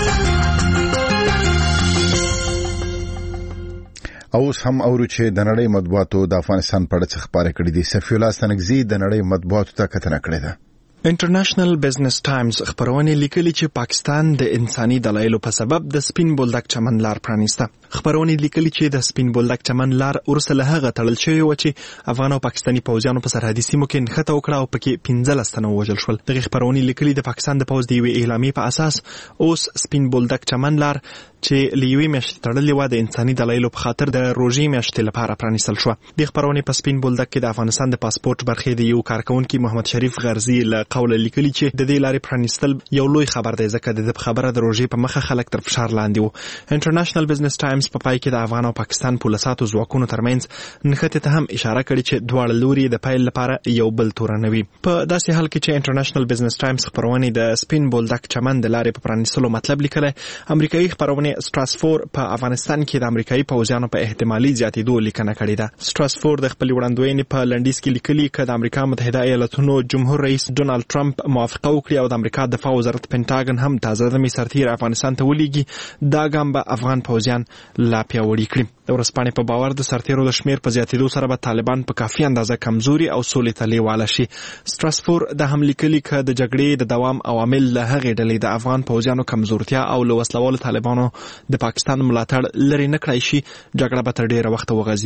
اوس هم اورو چې د نړۍ مطبوعاتو د افغانستان په اړه څه خبرې کړې دي. سفی الله ستنګزي د نړۍ مطبوعاتو ته کتنه کړې ده. انټرنیشنل بزنس ټایمز خبرونه لیکلي چې پاکستان د انساني دلایلو په سبب د سپین بولدک چمن لار پرانیسته. خبرونه لیکلي چې د سپین بولدک چمن لار ورسره هغه تړل شوی و چې افغان او پاکستاني پوځیانو په سرحدي سیمو کې نښته وکړه او پکې پنځلس تنه وژل شول. دغه خبرونه لیکلي د پاکستان د پوځ د یوې اعلامیې په اساس اوس سپین بولدک چمن لار چې لیوي میاشتې تړلې و د انساني دلایلو په خاطر د روژې میاشتې لپاره پرانیستل شو. د خبرونه په سپین بولدک کې د افغانستان د پاسپورت برخې د یو کارکونکو محمد شریف غرزي له قوله لیکلي چې د دې لارې پرانیستل یو لوی خبر دی ځکه د خبره د روژې په مخه خلک تر فشار لاندې وو. انټرنیشنل بزنس ټایمز په پای کې د افغان او پاکستان پولیساتو ځواکونو ترمنځ نښتې ته هم اشاره کړې چې دواړه لوري د پیل لپاره یو بل تورنوي. په داسې حال کې چې انټرنیشنل بزنس ټایمز خبرونه د سپین بولدک چمن د لارې په پرانیستلو مطلب لیکلی، امریکایي خبرونه سټراسفور په افغانستان کې د امریکایي پوځیانو په احتمالي زیاتېدو لیکنه کړې ده. سټراسفور د خپل وړاندوینې په لنډیز کې لیکلي چې د امریکا متحده ایالاتونو جمهور رئیس ډونالد ټرمپ موافقه وکړي او د امریکا دفاع وزارت پینټاګن هم تازه دمي سرتیر افغانستان ته ولېږي، دا ګام به افغان پوځیان لا پیاوړي کړي. د ورځپاڼې په باور د سرتیرو د شمیر په زیاتېدو سره به طالبان په کافي اندازه کمزوري او سولې ته لیواله شي. سټراسفور د هم لیکلي چې د جګړې د دوام عوامل له هغې ډلې د افغان پوځیانو کمزورتیا او له وسلوالو طالبانو د پاکستان ملاتړ لري نه کړای شي، جګړه به تر ډیره وخت وغځېږي.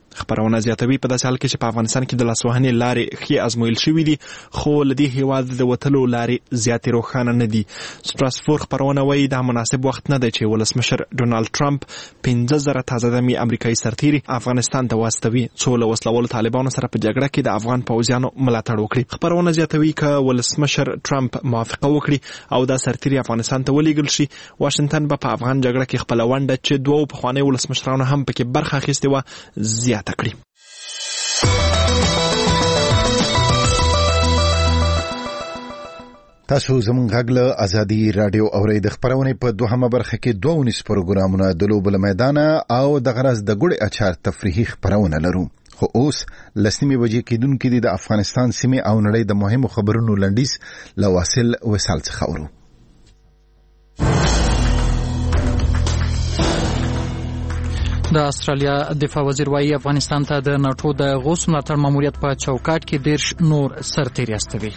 خبرونه زیاتوي په داسې حال کې چې په افغانستان کې د لاسوهنې لارې ښې ازمویل شوې دي خو له دې هیواد د وتلو لارې زیاتې روښانه نه دي. سټراسفور خبرونه وایي دا مناسب وخت نه دی چې ولسمشر ډونالد ټرمپ پنځه زره تازه دمي امریکایي سرتیري افغانستان ته واستوي څو له وسلوالو طالبانو سره په جګړه کې د افغان پوځیانو ملاتړ وکړي. خبرونه زیاتوي چې ولسمشر ټرمپ موافقه وکړي او دا سرتیري افغانستان ته ولېږل شي واشنگټن به په افغان جګړه کې خپل ونډه چې دوه پخواني ولسمشرانو هم پکې برخه اخیستې وه زیاته کړي. تاسو زموږ غږ له ازادي رادیو اورئ. د خبرونې په دوهمه برخه کې دوه ونیس پروګرامونه د لوبو له میدانه او د غرض د ګوړې اچار تفریحي خبرونه لرو. خو اوس لسنیمې بجې کېدونکې دي د افغانستان سیمې او نړۍ د مهمو خبرونو لنډیز له واصل وصال څخه اورو. د استرالیا دفاع وزیر وايي افغانستان ته د ناتو د غوث ملاتړ ماموریت په چوکاټ کې دیرش نور سرتیري استوي.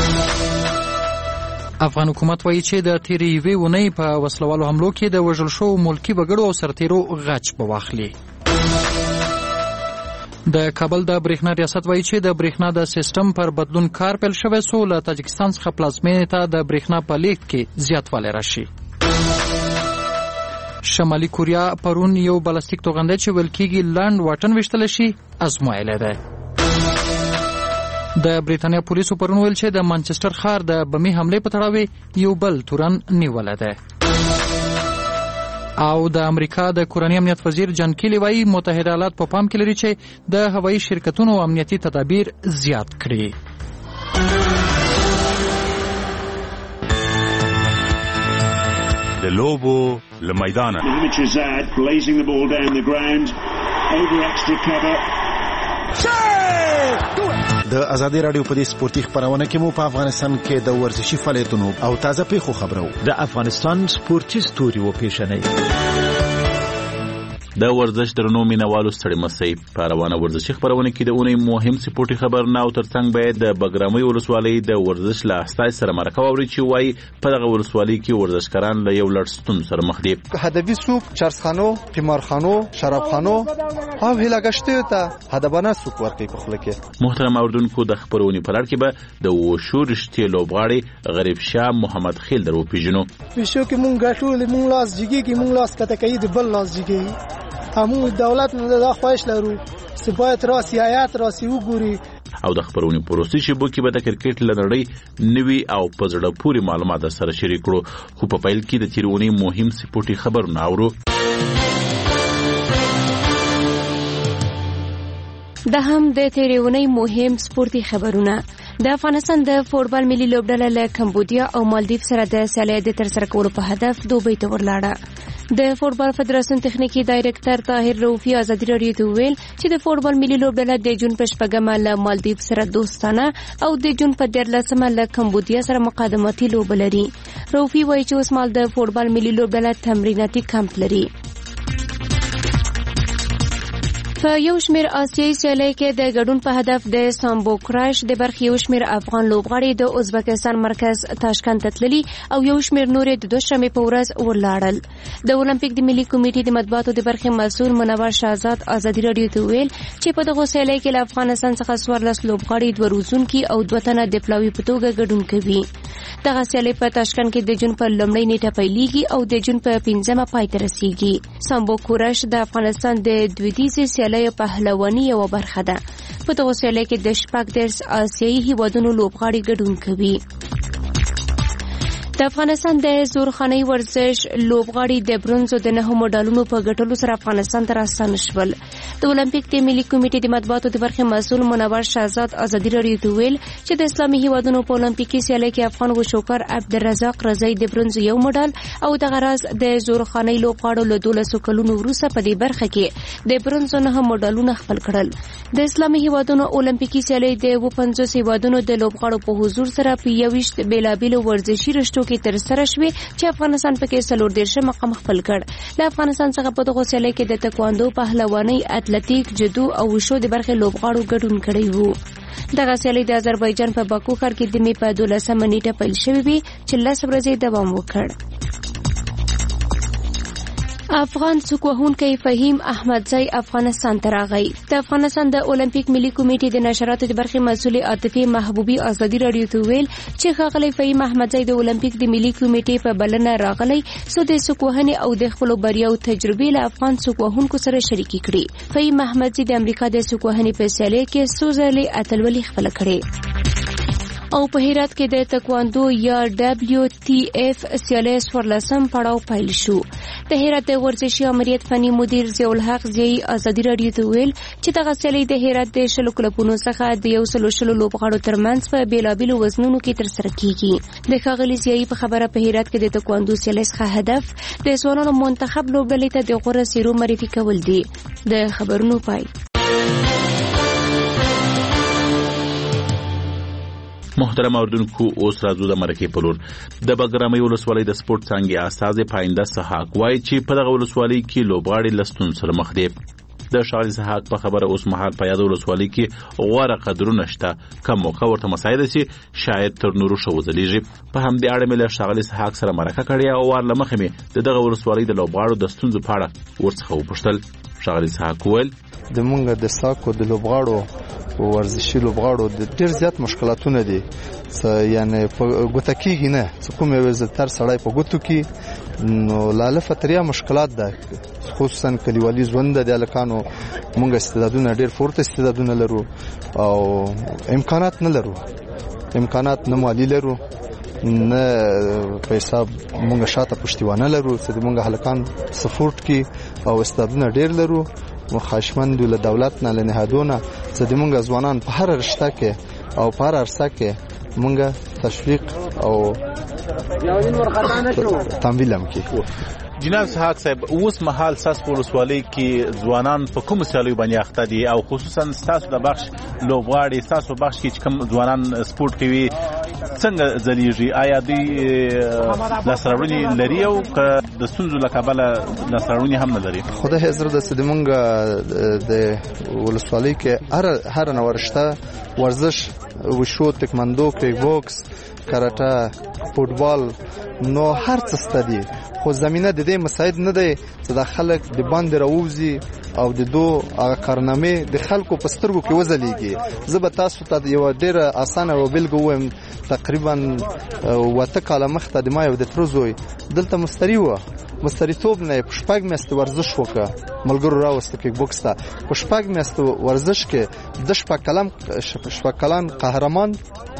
افغان حکومت وايي چې د تیرې یوې اونۍ په وسلوالو حملو کې د وژل شوو ملکي وګړو او سرتیرو غچ به واخلي. د کابل د برېښنا ریاست وايي چې د برېښنا د سیستم پر بدلون کار پیل شوی سو له تاجکستان څخه پلازمینې ته د برېښنا په لیږد کې زیاتوالی راشي. شمالي کوریا پرون یو بالستیک توغنده چې ویل کېږي لنډ واټن ویشتلی شي ازمویلی دی. د بریتانیا پولیسو پرون ویل چې د مانچسټر ښار د بمي حملې په تړاو یو بل تورن نیولی دی. او د امریکا د کورني امنیت وزیر جان کیلی وایي متحده ایالات په پام کې لري چې د هوایي شرکتونو امنیتي تدابیر زیات کړي. د لوبو له میدانه د ازادي رادیو په دې سپورتي خبرونه کې مو په افغانستان کې د ورزشي فعالیتونو او تازه پیښو خبرو د افغانستان سپورتي ستوري و پیښنې د ورزش درنو مینوالو ستړي مسئ په روانه ورزشي خبرونه کې د اونۍ مهم سپورتي خبرونه او ترڅنګ باید د بګرامۍ ولسوالۍ د ورزش له استاد سره مرکه واوري چې وایي په دغه ولسوالۍ کې ورزشکاران له یو لړ ستونزو سره مخ دي. هدفي سوق چرسخانو قمارخانو شرابخانو او هیلاګشتو ته هدبانه سوق ورکوي په خله کې. محترم اوردونکو د خبرونې په لړ کې به د وشو رښتې لوبغاړي غریب شاه محمد خیل درو پیژنو. وشو کې مونږ ګټو مونږ لاس جګي کې مونږ لاس کته کوي د بل لاس جګي همو دولت نه د خواهش لرو چې باید را سیاحت را سی وګوري او د خبرونې پروسې چې بو کې به د کرکټ لنړۍ نوي او پزړه پوري معلومات سره شریک کړو. خو په پیل کې د تیرونی مهم سپورتي خبرونه اورو. د هم د تیرونی مهم سپورتي خبرونه د افغانستان د فوټبال ملي لوبډله له کمبودیا او مالدیف سره د سیالۍ د ترسره کولو په هدف دوبۍ ته ورلاړه. د فوټبال فدراسیون تخنیکی ډایرکټر طاهر روفي ازادي رادیو ته ویل چې د فوټبال ملي لوبډله د جون په شپږمه له مالدیف سره دوستانه او د جون په دیارلسمه له کمبودیا سره مقدماتي لوبه لري. روفي وایي چې اوس مهال د فوټبال ملي لوبډله تمریناتي کمپ لري. په یو شمیر آسیایي سیالۍ کې د ګډون په هدف د سامبو کراش د برخې یو شمیر افغان لوبغاړي د ازبکستان مرکز تاشکند ته تللي او یو شمیر نور د دوشنبه په ورځ ورلاړل. د اولمپیک د ملي کمیټې د مطبوعاتو د برخې مسؤل منور شهزاد ازادي رادیو ته ویل چې په دغه سیالۍ کې له افغانستان څخه څوارلس لوبغاړي دوه روزونکي او دوه تنه د پلاوي په توګه ګډون کوي. دغه سیالۍ په تاشکند کې د جون په لومړۍ نیټه پیلېږي او د جون په پنځمه پای ته رسیږي. سامبو کراش د افغانستان د دویدیزې سیالۍ پهلواني یو برخه ده. په دغه سیالۍ کې د شپږ دېرش آسیایي هیوادونو لوبغاړي ګډون کوي. د افغانستان د زورخاني ورزش لوبغاړي د برونزو د نهو مډالونو په ګټلو سره افغانستان ته راستانه شول. د اولمپیک د ملي کمیټې د مطبوعاتو د برخې مسؤل منور شهزاد ازادي رادیو ته ویل چې د اسلامي هیوادونو په اولمپیکي سیالۍ کې افغان وشوکر عبدالرزاق رضای د برونزو یو مډال او د غراز د زورخاني لوبغاړو له دولسو کلونو وروسته په دې برخه کې د برونزو نه مډالونه خپل کړل. د اسلامي هیوادونو اولمپیکي سیالۍ د اووه پنځوس هیوادونو د لوبغاړو په حضور سره په یوویشت بیلابیلو ورزشي رشتو کې تر سره شوې چې افغانستان پکې څلور دېرشم مقام خپل کړ. له افغانستان څخه په دغه سیالۍ کې د تکواندو، پهلوانۍ، اتلټیک، جدو او وشو د برخې لوبغاړو ګډون کړی وو. دغه سیالۍ د آذربایجان په باکو ښار کې د مې په دولسمه نیټه پیل شوې وي چې لس ورځې دوام وکړ. افغان څوک وهونکی فهیم احمدزی افغانستان ته راغی. د افغانستان د اولمپیک ملي کمیټې د نشراتو د برخې مسؤل عاطفه محبوبي ازادي رادیو ته ویل چې ښاغلی فهیم احمدزی د اولمپیک د ملي کمیټې په بلنه راغلی سو د څوک وهنې او د خپل بریاو تجربې له افغان څوک وهونکو سره شریکې کړي. فهیم احمدزی د امریکا د څوک وهنې په سیالۍ کې څو ځلې اتلولي خپله کړې. او په هرات کې د تکواندو یا دبلیو ټي اف سیالۍ څوارلسم پړاو پیل شو. د هرات د ورزشي امریت فني مدیر ضیاء الحق ضیاء ازادي رادیو ته ویل چې دغه سیالۍ د هرات د شلو کلبونو څخه د یو سلو شلو لوبغاړو ترمنځ په بیلابیلو وزنونو کې ترسره کیږي. د ښاغلي ضیاء په خبره په هرات کې د تکواندو سیالۍ څخه هدف د ځوانانو منتخب لوبډلې ته د غوره څیرو معرفي کول دي. د خبرونو پای. محترم اوردونکو، اوس راځو د مرکې په لور. د بګرامۍ ولسوالۍ د سپورت څانګې استازی پاینده سحاق وایي چې په دغه ولسوالۍ کې لوبغاړي له ستونزو سره مخ دي. د ښاغلي سحاق په خبره اوس مهال په یاده ولسوالۍ کې غوره قدرونه شته، کم موقع ورته مساعده سي شاید تر نورو ښه وځلیږي. په همدې اړه مې له ښاغلي سحاق سره مرکه کړې او وار له مخې مې د دغه ولسوالۍ د لوبغاړو د ستونزو په اړه ورڅخه وپوښتل. ښاغلي سحاق وویل د مونږ د ساکو د لوبغاړو ورزشي لوبغاړو د ډېر زیات مشکلاتونه دي. یعنی په ګوته کېږي نه څه کوم یو زلتر سړی په ګوتو کې نو لاله فتریا مشکلات ده، خصوصا کلیوالي ژوند د هلکانو. مونږ استعدادونه ډېر پورته استعدادونه لرو او امکانات نه لرو، امکانات نه مالي لرو نه په حساب مونږ شاته پشتیوانه لرو چې د مونږ هلکان سپورټ کې او استعدادونه ډېر لرو. مخاشمند له دولت نه له نهادونه چې د مونږ ځوانان په هر رشته کې او په هر عرصه کې مونږ تشویق او تمویل هم کې. جناب سحاق صاحب، اوس مهال ساس په ولسوالۍ کې ځوانان په کوم سیالیو باندې اخته دي او خصوصا ستاسو د بخش لوبغاړي ستاسو بخش کې چې کوم ځوانان سپورټ کوي څنګه ځلیږي؟ آیا دوی لاسته لري او د ستونزو له کبله لاسته هم نه لري؟ خدای حضر د سد مونږ د ولسوالۍ کې هر هر نورشته ورزش وشو، تکمندو، کیک بوکس، کراټه، فوتبال، نو هر څه ستدي، خو زمينه د دې مساعد نه دی چې د خلک د باندې راوځي او د دو هغه کارنامې د خلکو په سترګو کې وځلېږي. زه به تاسو ته یو ډېره اسانه او بلګه وایم. تقریبا وته کاله مخته د ما یو د ترزوی دلته مستری و، مستریتوب نه په شپږ میاشتې ورزش وکړه، ملګرو راوسته کیک بوکس ته. په شپږ میاشتې ورزش کې د شپږ کلم شپږ کلن قهرمان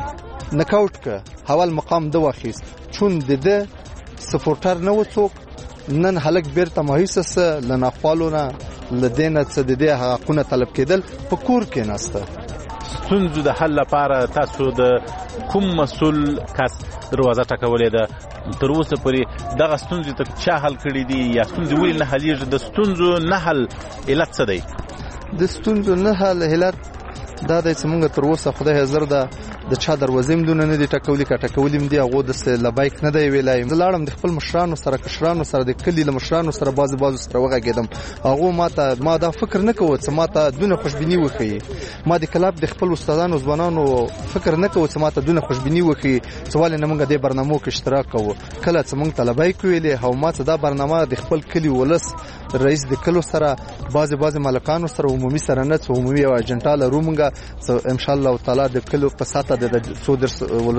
نکاوټ ک حوال مقام د واخیست چون د د سپورټر نه وڅوک. نن هلک بیرته مهیسس لناخوالونه لدینه څه د دې حقونه طلب کېدل په کور کې نسته. ستونزو د حل لپاره تاسو د کوم مسول کس دروازه ټکولې ده؟ تر اوسه پورې دغه ستونزې ته چا حل کړي دي یا ستونزې ولې نه حلیږي؟ د ستونزو نه حل علت څه دی؟ د ستونزو نه حل علت دا دی چې موږ تر اوسه خدای حاضر ده د چا دروازې مدونه نه دي ټکولي، که ټکولي م دي هغو داسې لبیک نه دی ویلی. زه لاړم د خپل مشرانو سره، کشرانو سره، د کلي له مشرانو سره بعضې بعضو سره وغږېدم. هغو ما ته ما دا فکر نه کوه چې ما ته دونه خوشبیني وښیي. ما د کلاب د خپل استادانو ځوانانو فکر نه کوه چې ما ته دونه خوشبیني وښیي چې ولې نه موږ دې برنامو کې اشتراک کوو. کله چې موږ ته لبیک ویلې او ما ته دا برنامه د خپل کلي ولس رئیس د کلو سره، بعضې بعضې مالکانو سره، عمومي سره نه، څه عمومي او اجنټا لرو موږ چې انشاءالله تعالی د کلو په ساته د څو درس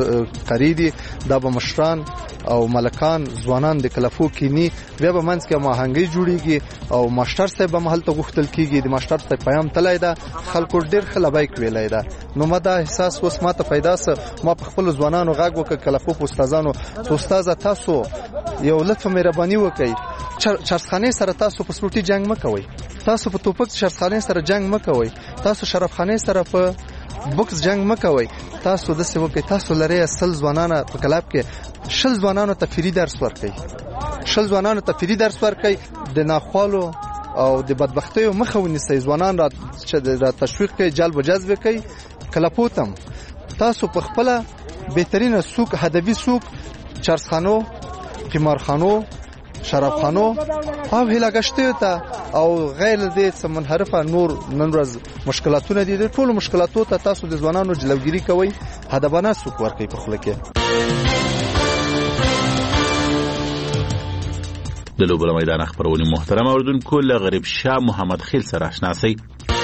قری دي دا به مشران او ملکان ځوانان د کلفو کینی، بیا به منځ کې ماهنګي جوړیږي او ماستر صاحب هم هلته غوښتل کیږي. د ماستر صاحب پیغام تلای دا خلکو ډیر خلبایک ویلای دا. نو ما دا احساس وس ماته پیدا سه، ما په خپل ځوانانو غاګ وک کلفو په استادانو، استاد تاسو یو لطف مهرباني وکي، چرخانه سره تاسو په سپورتي جنگ مکوئ، تاسو په توپک چرخانه سره جنگ مکوئ، تاسو شرابخانه سره په بوکس جنگ مکوئ، تاسو د څه وکي، تاسو لري اصل ځوانانه په کلاب کې شل ځوانانو ته فری درس ورکړي، شل ځوانانو ته فری درس ورکړي، د ناخوالو او د بدبختیو مخه ونیسئ، ځوانان را چې د تشویق کوي، جلب و جذب کوي. کلپوتم تاسو په خپل بهترین سوق هدفي سوق چرخانو، قمارخانو، شرابخانو او هلاګشته ته او غیر دې څه منحرفه نور نن ورځ مشکلاتونه دي. ټول مشکلاتو ته تاسو د ځوانانو جلوګیری کوي، هدفانه سوق ورکړي په خله کې. د لوبو له میدان خبرونه محترم اوردونکو له غریب شاه محمد خیل سره آشنا شئ.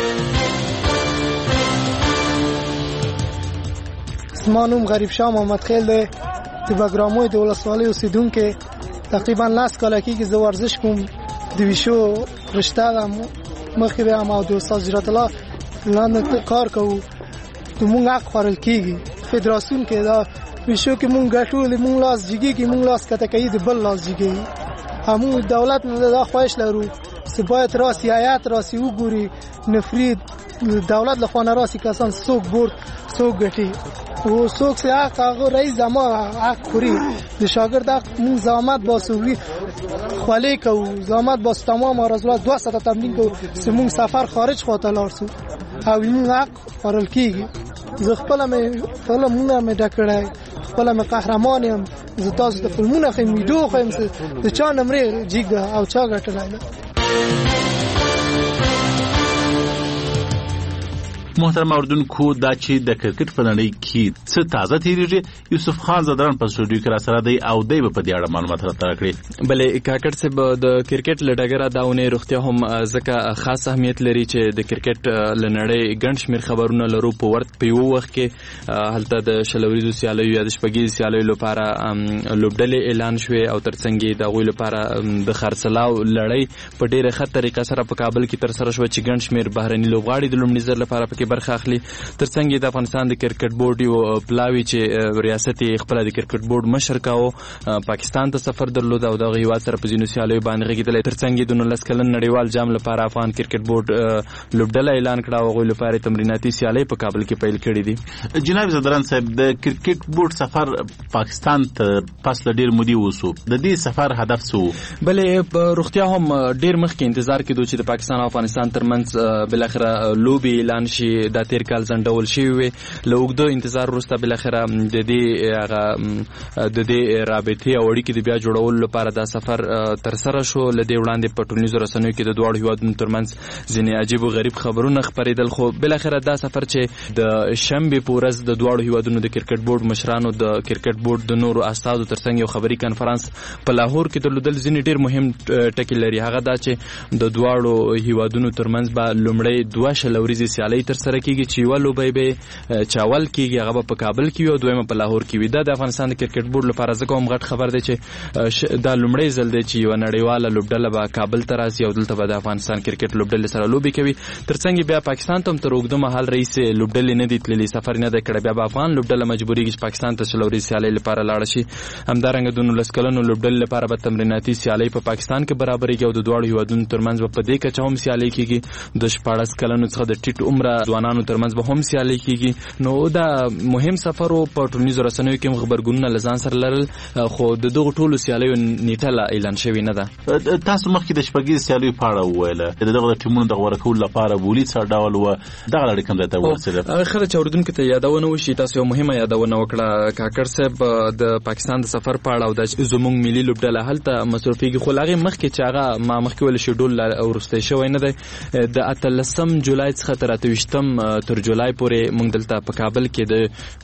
زما نوم غریب شاه محمد خیل دی، د بګراموی د ولسوالۍ اوسیدونکی. تقریبا لاس کاله کېږي زه ورزش کوم، د ویشو رشته ده مخکې به هم او د استاد زیرت الله لاندې کار کوو. د مونږ حق خوړل کېږي فدراسیون کې، دا ویشو کې مونږ ګټو مونږ لاس جګېږي، مونږ لاس کته کوي د بل لاس جګېږي. همون دولت نه دا خواهش لرو چې باید راسي آیات راسي وګوري نفرید دولت له خوانه راسي کسان څوک برد څوک ګټي او څوک چې حق هغه رئیس زما حق خوري. د شاګرد حق مونږ زحمت باسو خولې کوو، زحمت باسو تمام ورځ دوه ساعته تمرین کوو چې مونږ سفر خارج خواته لاړ شو او مونږ حق خوړل کېږي. زه خپله مې خپله مونږ مې ډک کړی، خپله مې قهرمان یم. زه تاسو ته فلمونه ښیم، ویډیو ښیم چې د چا نمرې جګه او چا ګټلی ده. محترم اوردونکو دا چې د کرکټ په نړۍ کې څه تازه تیریږي، یوسف خان زدران په سټوډیو کې را سره دی او دی په دې اړه معلومات راته راکړي. بلې کاکړ صاحب د کرکټ له ډګره دا ونې روغتیا هم ځکه خاص اهمیت لري چې د کرکټ له نړۍ ګڼ شمېر خبرونه لرو په ورته په یو وخت کې هلته د شلوریزو سیالیو یا د شپږیزو سیالیو لپاره لوبډلې اعلان شوې او ترڅنګ یې د هغوی لپاره د خرڅلاو لړۍ په ډېره ښه طریقه سره په کابل کې ترسره شوه چې ګڼ شمېر بهرني لوبغاړي د لومړي ځل لپاره پکې برخه اخلي. ترڅنګ د افغانستان د کرکټ بورډ یو پلاوی چې ریاست یې خپل د کرکټ بورډ مشر کاوه پاکستان ته سفر درلود او دغه هیواد سره په ځینو سیالیو باندې غږېدلی. ترڅنګ د نولس کلن نړیوال جام لپاره افغان کرکټ بورډ لوبډله اعلان کړه او هغوی لپاره تمریناتي سیالۍ په کابل کې پیل کړي دي. جناب زدران صاحب، د کرکټ بورډ سفر پاکستان ته پس له ډېر مودې وسو، د دې سفر هدف څه و؟ بلې په روغتیا هم ډېر مخکې انتظار کېدو چې د پاکستان او افغانستان ترمنځ بالاخره لوبې اعلان شي. دا تیر کال ځنډول شوي وې، له اوږده انتظار وروسته بالاخره د دې هغه د دې رابطې او اړیکې د بیا جوړولو لپاره دا سفر ترسره شو. له دې وړاندې په ټولنیزو رسنیو کې د دواړو هیوادونو ترمنځ ځینې عجیب و غریب خبرونه خپرېدل، خو بالاخره دا سفر چې د شنبې په ورځ د دواړو هیوادونو د کرکټ بورډ مشرانو د کرکټ بورډ د نورو استازو ترڅنګ یو خبري کنفرانس په لاهور کې درلودل، ځینې ډېر مهم ټکي لري. هغه دا چې د دواړو هیوادونو ترمنځ به لومړی دوه شل ورځې سیالۍ ترسره کېږي چې یوه لوبه به چاول کېږي، هغه به په کابل کې وي او دویمه په لاهور کې وي. دا د افغانستان د کرکټ بورډ لپاره ځکه هم غټ خبر دی چې دا لومړی ځل دی چې یوه نړیواله لوبډله به کابل ته راځي او دلته به د افغانستان کرکټ لوبډلې سره لوبې کوي. ترڅنګ بیا پاکستان ته هم تر اوږده مهال رئیس لوبډلې نه دی تللی، سفر نه دی کړی. بیا به افغان لوبډله مجبورېږي چې پاکستان ته شل ورځې سیالۍ لپاره لاړه شي. همدارنګه د نولس کلنو لوبډلې لپاره به تمریناتي سیالۍ په پاکستان کې برابرېږي او د دواړو هیوادونو ترمنځ به په دې کچه هم سیالۍ کېږي. د شپاړس کلنو څخه د ټیټ عمره ځوانانو ترمنځ به هم سیالۍ کېږي. نو دا مهم سفر و، په ټولنیزو رسنیو کې هم غبرګونونه له ځان سره لرل، خو د دغو ټولو سیالیو نیټه لا اعلان شوې نه ده. تاسو مخکې د شپږیزو سیالیو په اړه وویله، د دغه د ټیمونو د غوره کولو لپاره بولي څه ډول وه، دغه لړۍ کوم ځای ته ورسېده؟ ښه ده چې اورېدونکو ته یادونه وشي. تاسو یو مهمه یادونه وکړه کاکړ صاحب د پاکستان د سفر په اړه او د زموږ ملي لوبډله هلته مصروفېږي، خو له هغې مخکې چې هغه ما مخکې ویل شیډول وروستی شوی نه دی. د اتلسم جولای څخه تر اته ویشتم تر جولای پورې موږ دلته په کابل کې د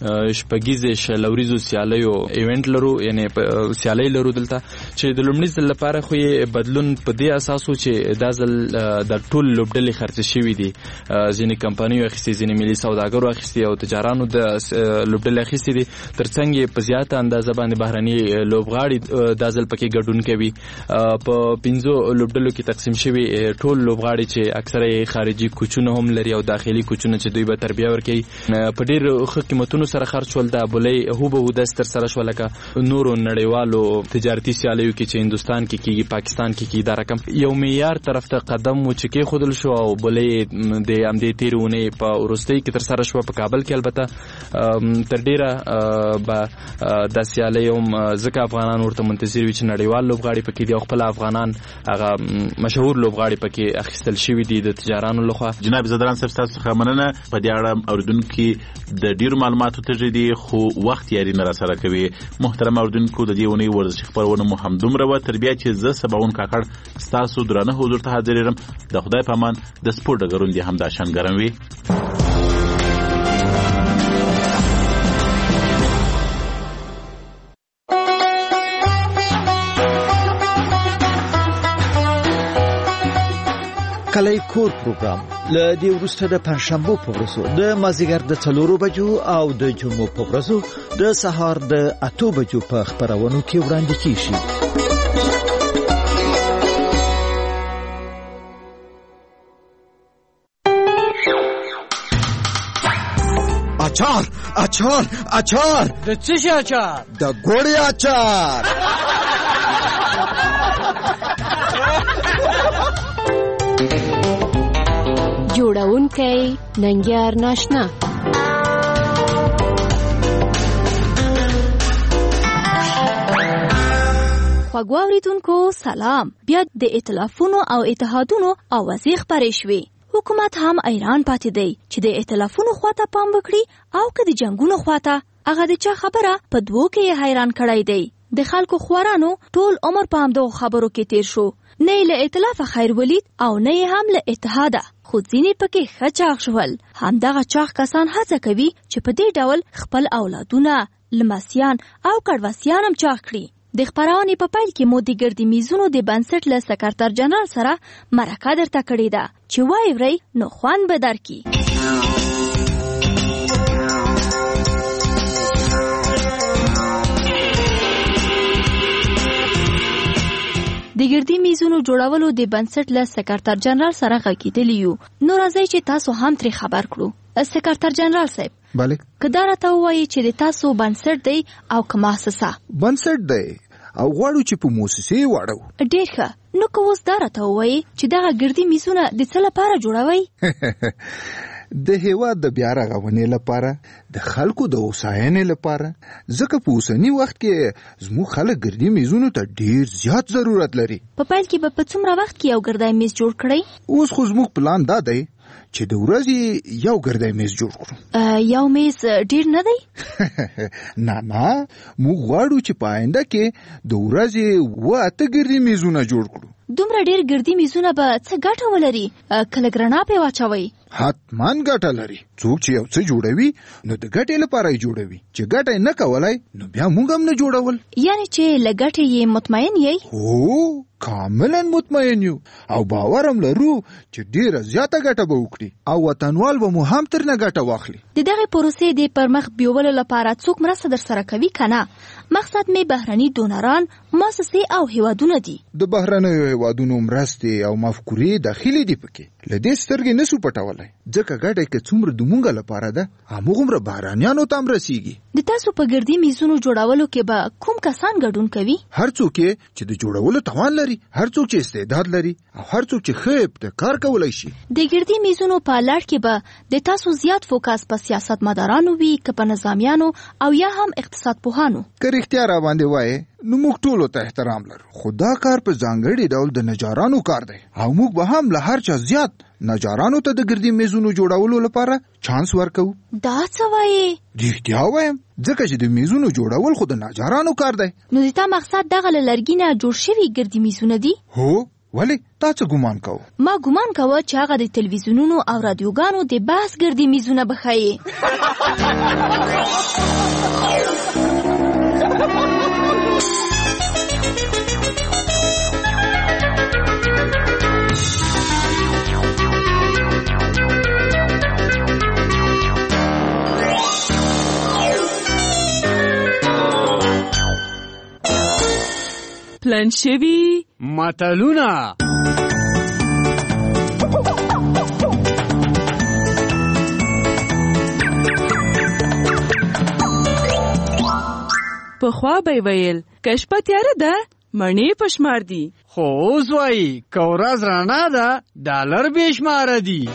شپږیزې شل ورځو سیالیو ایونټ لرو، یعنې سیالۍ لرو دلته چې د لومړي ځل لپاره خو یې بدلون په دې اساس و چې دا ځل د ټول لوبډلې خرڅې شوي دي. ځینې کمپنیو اخیستي، ځینې ملي سوداګرو اخیستي او تجارانو د لوبډلې اخیستي دي. ترڅنګ یې په زیاته اندازه باندې بهرني لوبغاړي دا ځل پکې ګډون کوي. په پنځو لوبډلو کې تقسیم شوي ټول لوبغاړي چې اکثره یې خارجي کوچونه هم لري او داخلي کوچونه چې دوی به تربیه ورکوي، په ډېر ښه قیمتونو سره خرڅ شول. دا بولۍ هوبهو داسې ترسره شوه لکه نورو نړیوالو تجارتي سیالیو کې چې هندوستان کې کېږي، پاکستان کې کېږي. دا رقم یو معیار طرف ته قدم و چې کېښودل شو او بولۍ د همدې تېرې اونۍ په وروستۍ کې ترسره شوه په کابل کې. البته تر ډېره به دا سیالۍ هم ځکه افغانان ورته منتظر وي چې نړیوال لوبغاړي پکې دي او خپل افغانان هغه مشهور لوبغاړي پکې اخیستل شوي دي د تجارانو لخوا. جناب زدران صاحب، ستاسو څخه مننه. په دې اړه اورېدونکي د ډېرو معلوماتو تږي دي خو وخت یاري نه راسره کوي. محترم اورېدونکو، د دې اونۍ ورزشي خپرونه مو همدومره وه. تر بیا چې زه سباون کاکړ ستاسو درانه حضور ته حاضر یم. د خدای په امان. د سپورټ ډګرونه دې همداشان ګرم وي. کلی کور پروګرام له دې وروسته د پنځشنبه په ورځو د مازیګر د څلورو بجو او د جمعو په ورځو د سهار د اتو بجو په خبرونو کې وړاندې کیږي. اچار اچار اچار د څه شي اچار؟ د ګوړې اچار. جوړونکی ننګیار ناشنا. خوږو اوریدونکو سلام. بیا د ائتلافونو او اتحادونو اوازې خپرې شوې. حکومت هم ایران پاتې دی چې د ائتلافونو خواته پام وکړي او که د جنگونو خواته. هغه د چا خبره په دوو کې حیران کړی دی. د خلکو خوارانو ټول عمر په همدغو خبرو کې تیر شو. نه له ائتلاف خیر ولید او نه هم له اتحاده. خو ځینې پکې ښه چاغ شول. همدغه چاغ کسان هڅه کوي چې په دې ډول خپل اولادونه، لمسیان او کډواسیان هم چاغ کړي. د خبرونې په پیل کې مو د ګردي میزونو د بنسټ له سکرتر جنرال سره مرکه درته کړې ده چې وای وري نو خوان به درکې. د ګردي میزونو جوړولو د بنسټ له سکرتر جنرال سره غږیدلی یو. نو راځئ چې تاسو هم ترې خبر کړو. سکرتر جنرال صاحب، بله که دا راته ووایي چې د تاسو بنسټ دی او که مؤسسه؟ بنسټ دی او غواړو چې په موسسې واړو. ډېر ښه. نو که اوس دا راته ووایي چې دغه ګردي میزونه د څه لپاره جوړوئ؟ د هیواد د بیا رغونې لپاره، د خلکو د هوساینې لپاره. ځکه په اوسني وخت کې زموږ خلک ګردي میزونو ته ډیر زیات ضرورت لري. په پیل کې به په څومره وخت کې یو ګردی میز جوړ کړئ؟ اوس خو زموږ پلان دا دی چې د ورځې یو ګردی میز جوړ کړو. یو میز ډیر نه دی؟ نه نه، موږ غواړو چې په آینده کې د ورځې اوه اته ګردي میزونه جوړ کړو. دومره ډیر ګردي میزونه به څه ګټه ولري؟ کله ګرنا پې واچوئ؟ حتمان ګټه لري. څوک چې یو څه جوړوي نو د ګټې لپاره یې جوړوي. چې ګټه یې نه کولای نو بیا موږ هم نه جوړول. یعنی چې له ګټې یې مطمئن یې؟ هو، کاملا مطمئن یو او باور هم لرو چې ډیره زیاته ګټه به وکړي او وطنوال به مو هم ترنه ګټه واخلي. د دغې پروسې د پرمخ بیولو لپاره څوک مرسته در سره کوي که نه؟ مقصد مې بهرني ډونران، مؤسسې او هیوادونه دي. د بهرنیو هیوادونو مرستې او مفکورې داخلي دي پکې. له دې سترګې نسو پټولی ځکه ګټه که څومره د مونږ لپاره ده همغومره بهرانیانو ته هم رسیږي. د تاسو په ګردي میزونو جوړولو کې به کوم کسان ګډون کوي؟ هر څوک چې د جوړولو توان لري، هر څوک چې استعداد لري او هر څوک چې ښه ابتکار کولی شي. د ګردي میزونو په لړ کې به د تاسو زیات فوکس په سیاستمدارانو وي که په نظامیانو او یا هم اقتصاد پوهانو؟ که رښتیا را باندې وایې نو موږ ټولو ته احترام لرو، خو دا کار په ځانګړي ډول د نجارانو کار دی او موږ به هم له هر چا زیات نجارانو ته د ګردي میزونو جوړولو لپاره چانس ورکو. دا څه وایې؟ رښتیا وایم، ځکه چې د میزونو جوړول خو د نجارانو کار دی. نو د تا مقصد دغه له لرګي نه جوړ شوي ګردي میزونه دي؟ هو. ولې تا څه ګمان کوو؟ ما ګمان کوه چې هغه د تلویزیونونو او رادیوګانو د بحث ګردي میزونه به ښیې. پلان شوي متلونه. پخوا به ویل که شپه تیاره ده مڼې په شمار دي، خو اوس وایي که ورځ رڼا ده ډالر بې شماره دي.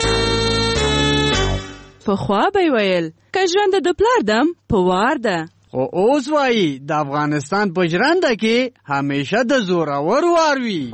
پخوا به ویل که ژرنده د پلار دم په وار ده، خو اوس وایي د افغانستان په ژرنده کې همیشه د زورور وار وي.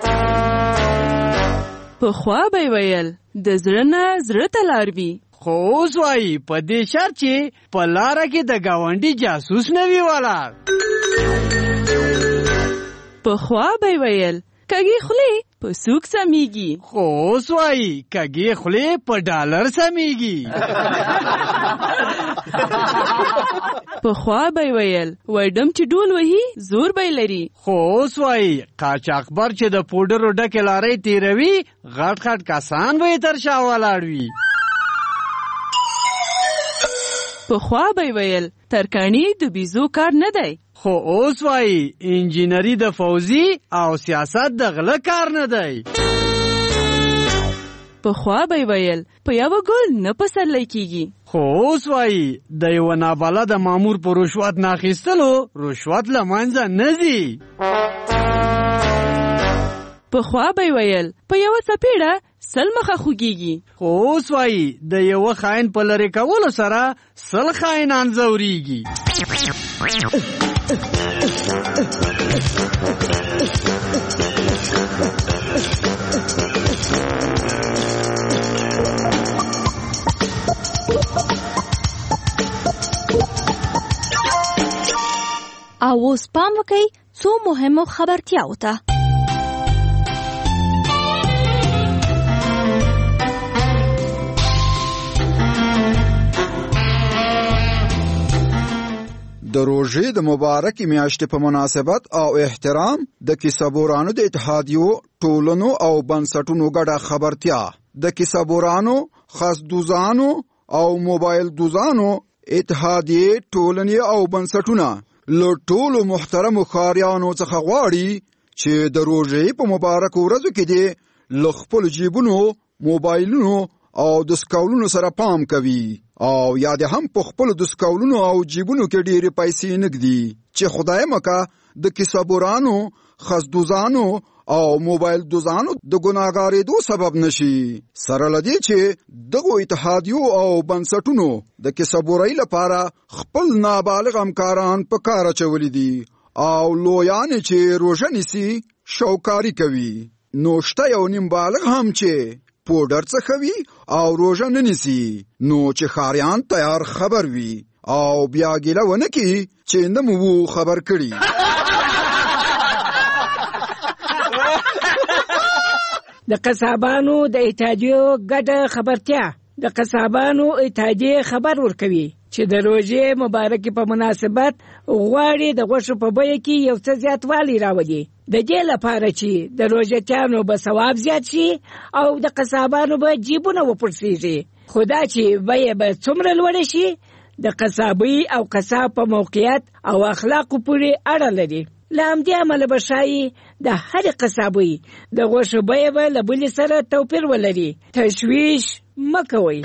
پخوا به ویل د زړه نه زړه ته لار وي، خو اوس وایي په دې شرط چې په لاره کې د ګاونډي جاسوس نه وي ولاړ. پخوا به ویل کږې خولې په سوق سميږي. خو اوس وایي کږې خولې په ډالر سميږي. پخوا به ویل وایډم چې ډول وهي زور به لري. خو اوس وایي قاچاقبر چې د پوډرو ډکې لارۍ تیروي غټ غټ کسان به یې تر شا ولاړ وي. پخوا به ویل ترکاڼي د بیزو کار نه دی. خو اوس وایي انجینري د فوزي او سیاست د غله کار نه دی. پخوا به ویل په یو ګل نه پسرلی کیږي. خو اوس وایي د یو نابلده مامور په رشوت نه اخیستلو رشوت له منځه نه ځي. پخوا به ویل په یو څپېړه سل مخه خوږیږي. خو اوس وایي د یو خاین په لرې کولو سره سل خاینان ځورېږي. او اوس پام وکئ څو مهمو خبرتیاو ته. د روژې د مبارکې میاشتې په مناسبت او احترام د کیسهبورانو د اتحادیو ټولنو او بنسټونو ګډه خبرتیا د کیسهبورانو خاصدوزانو او موبایل دوزانو اتحادیې ټولنې او بنسټونه له ټولو محترمو ښاریانو څخه غواړي چې د روژې په مبارکو ورځو کې دې له خپلو جیبونو موبایلونو او د سکاولونو سره پام کوي او یا د هم په خپل د سکاولونو او جیبونو کې ډېرې پیسې نږدي چې خدای مکه د کیسهبورانو خاصدوزانو او موبایل دوزانو د ګناهګارېدو سبب نشي. سره لدې چې دغو اتحادیو او بنسټونو د کیسهبورۍ لپاره خپل نابالغ همکاران په کار اچولي دي او لویانې چې روژه نیسي شوکاري کوي. نو شته یو نیم بالغ هم چې پوډر څخوي او روژه نه نیسي، نو چې ښاریان تیار خبر وي او بیا ګیله ونه کړي چې نه مو خبر کړي. د قصابانو د اتحادیو ګډه خبرتیا د قصابانو اتحادیې خبر ورکوي چې د روژې مبارکې په مناسبت غواړي د غوښو په بیه کې یو څه زیاتوالی راولي، د دې لپاره چې د روژه‌تیانو به ثواب زیات شي او د قصابانو به جیبونه وپړسېږي. خو دا چې بیه به څومره لوړه شي د قصابۍ او قصاب په موقعیت او اخلاقو پورې اړه لري. له همدې امله به ښایي د هرې قصابۍ د غوښو بیه به له بلې سره توپیر ولري. تشویش مه کوئ.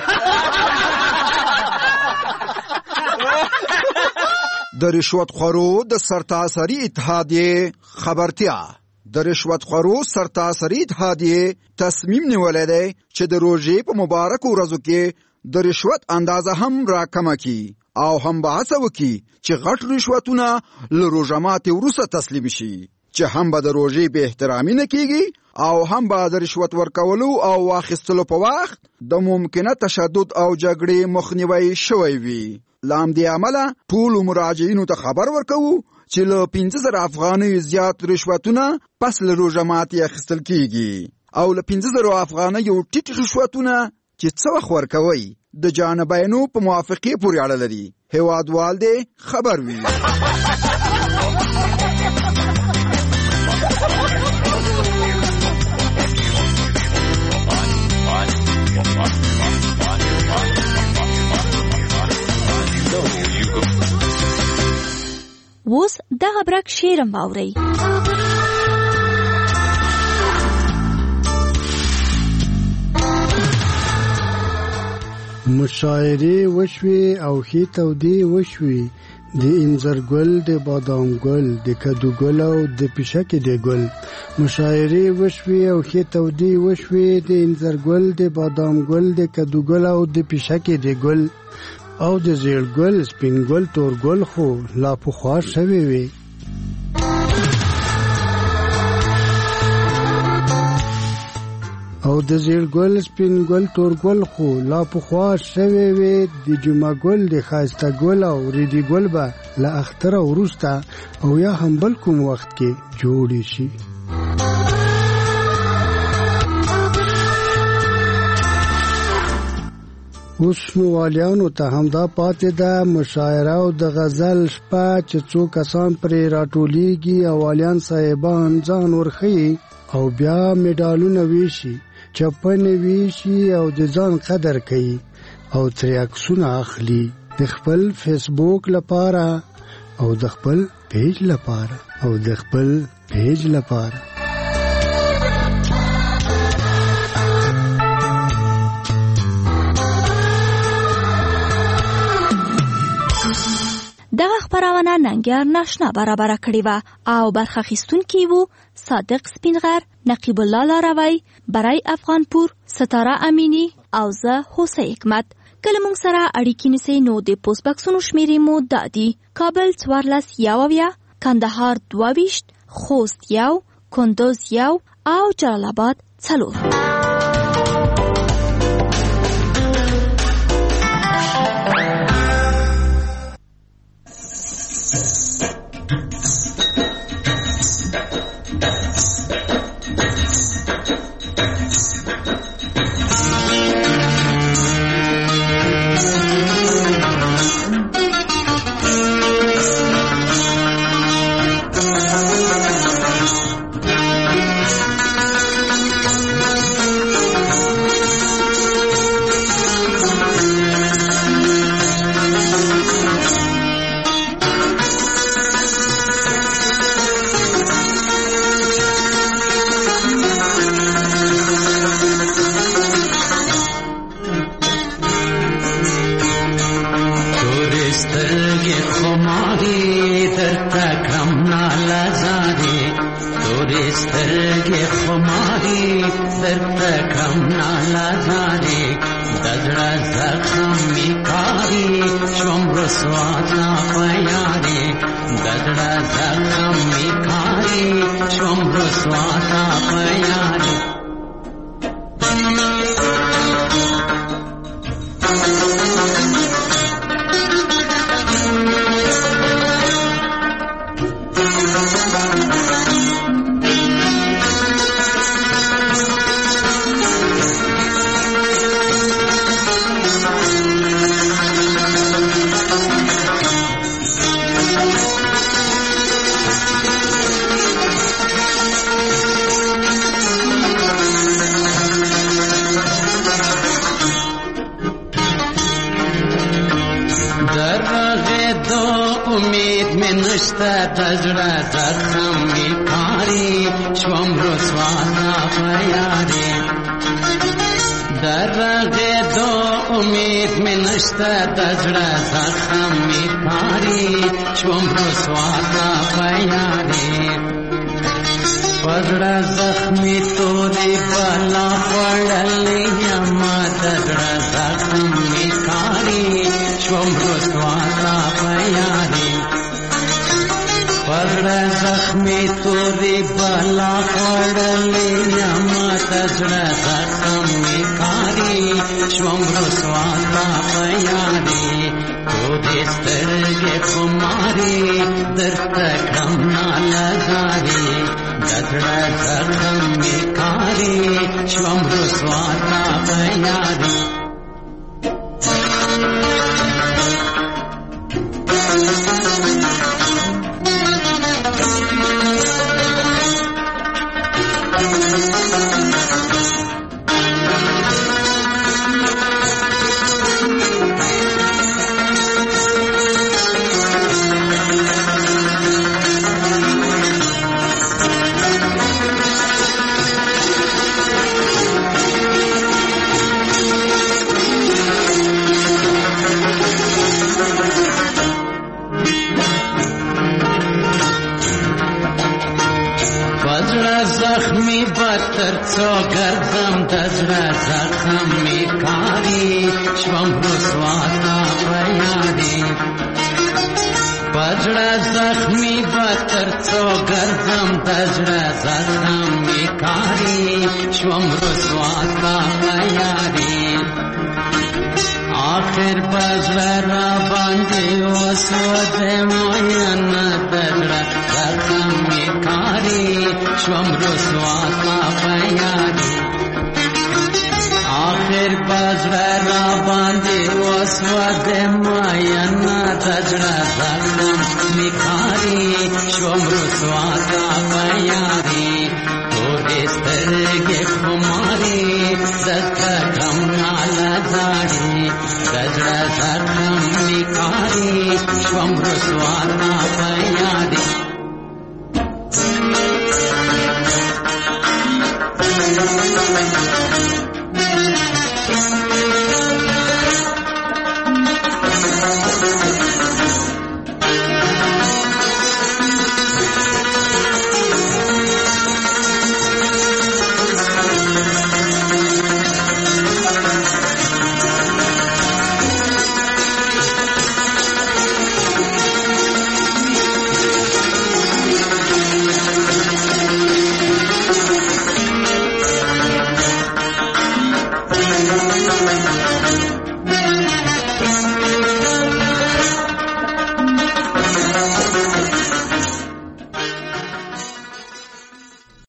د رشوت خورو د سرتاسري اتحادیې خبرتیا د رشوت خورو سرتاسري اتحادیې تصمیم نیولی دی چې د روژې په مبارکو ورځو کې د رشوت اندازه هم راکمه کړي او هم به هڅه وکړي چې غټ رشوتونه له روژه ماتې وروسته تسلیم شي، چې هم به د روژې بې احترامي نه کیږي او هم به د رشوت ورکولو او واخیستلو په وخت د ممکنه تشدد او جګړې مخنیوی شوی وي. له همدې امله ټولو مراجعینو ته خبر ورکوو چې له پنځه زره افغانیو زیات رشوتونه پس له روژه ماتې اخیستل کیږي او له پنځه زره افغانیو ټیټ رشوتونه چې څه وخت ورکوئ د جانبینو په موافقې پورې اړه لري. هیوادوال دې خبر وي. اوس دغه برک شعرم واورئ. مشاعرې وشوې او ښې تودې وشوې، د انځر ګل د بادام ګل د کدو ګل او د پیشکې د ګل. مشاعرې وشوې او ښې تودې وشوې، د انځر ګل د بادام ګل د کدو ګل او د پیشکې د ګل او د زیړ ګل سپین ګل تور ګل خو لا پخوا شوې وې. او د زیړ ګل سپین ګل تور ګل خو لا پخوا شوې وې. د جمعه ګل د ښایسته ګل او ریدي ګل به له اختره وروسته او یا هم بل کوم وخت کې جوړې شي. اوس نو والیانو ته همدا پاتې ده مشاعره او د غزل شپه چې څو کسان پرې راټولیږي او والیان صاحبان ځان ورښیي او بیا میډالونه ویشي چپنې ویشي او د ځان قدر کوي او ترې عکسونه اخلي د خپل فیسبوک لپاره او د خپل پیج لپاره او د خپل پیج لپاره دغه خبرونه ننګیار ناشنا برابر کړی و او برخه اخیستونکي وو صادق سپینغر، نقیب الله لاروی، برای افغانپور، ستاره امینی او زه هوسه حکمت. کله موږ سره اړیکې نیسئ نو د پوسټ بکسونو شمیرې مو دا دي: کابل څوارلس یو اویا، کندهار دوه ویشت، خوست یو، کندوز یو او جلال آباد څلور. آخر بزړه را باندې وسوه د ماینا د زړه زخم می کاري شوم رسوا تا په یاري تورې سترګې خماري دسته کم ناله زاړي د زړه زخم می کاري شوم رسوا تا په یاري Thank you.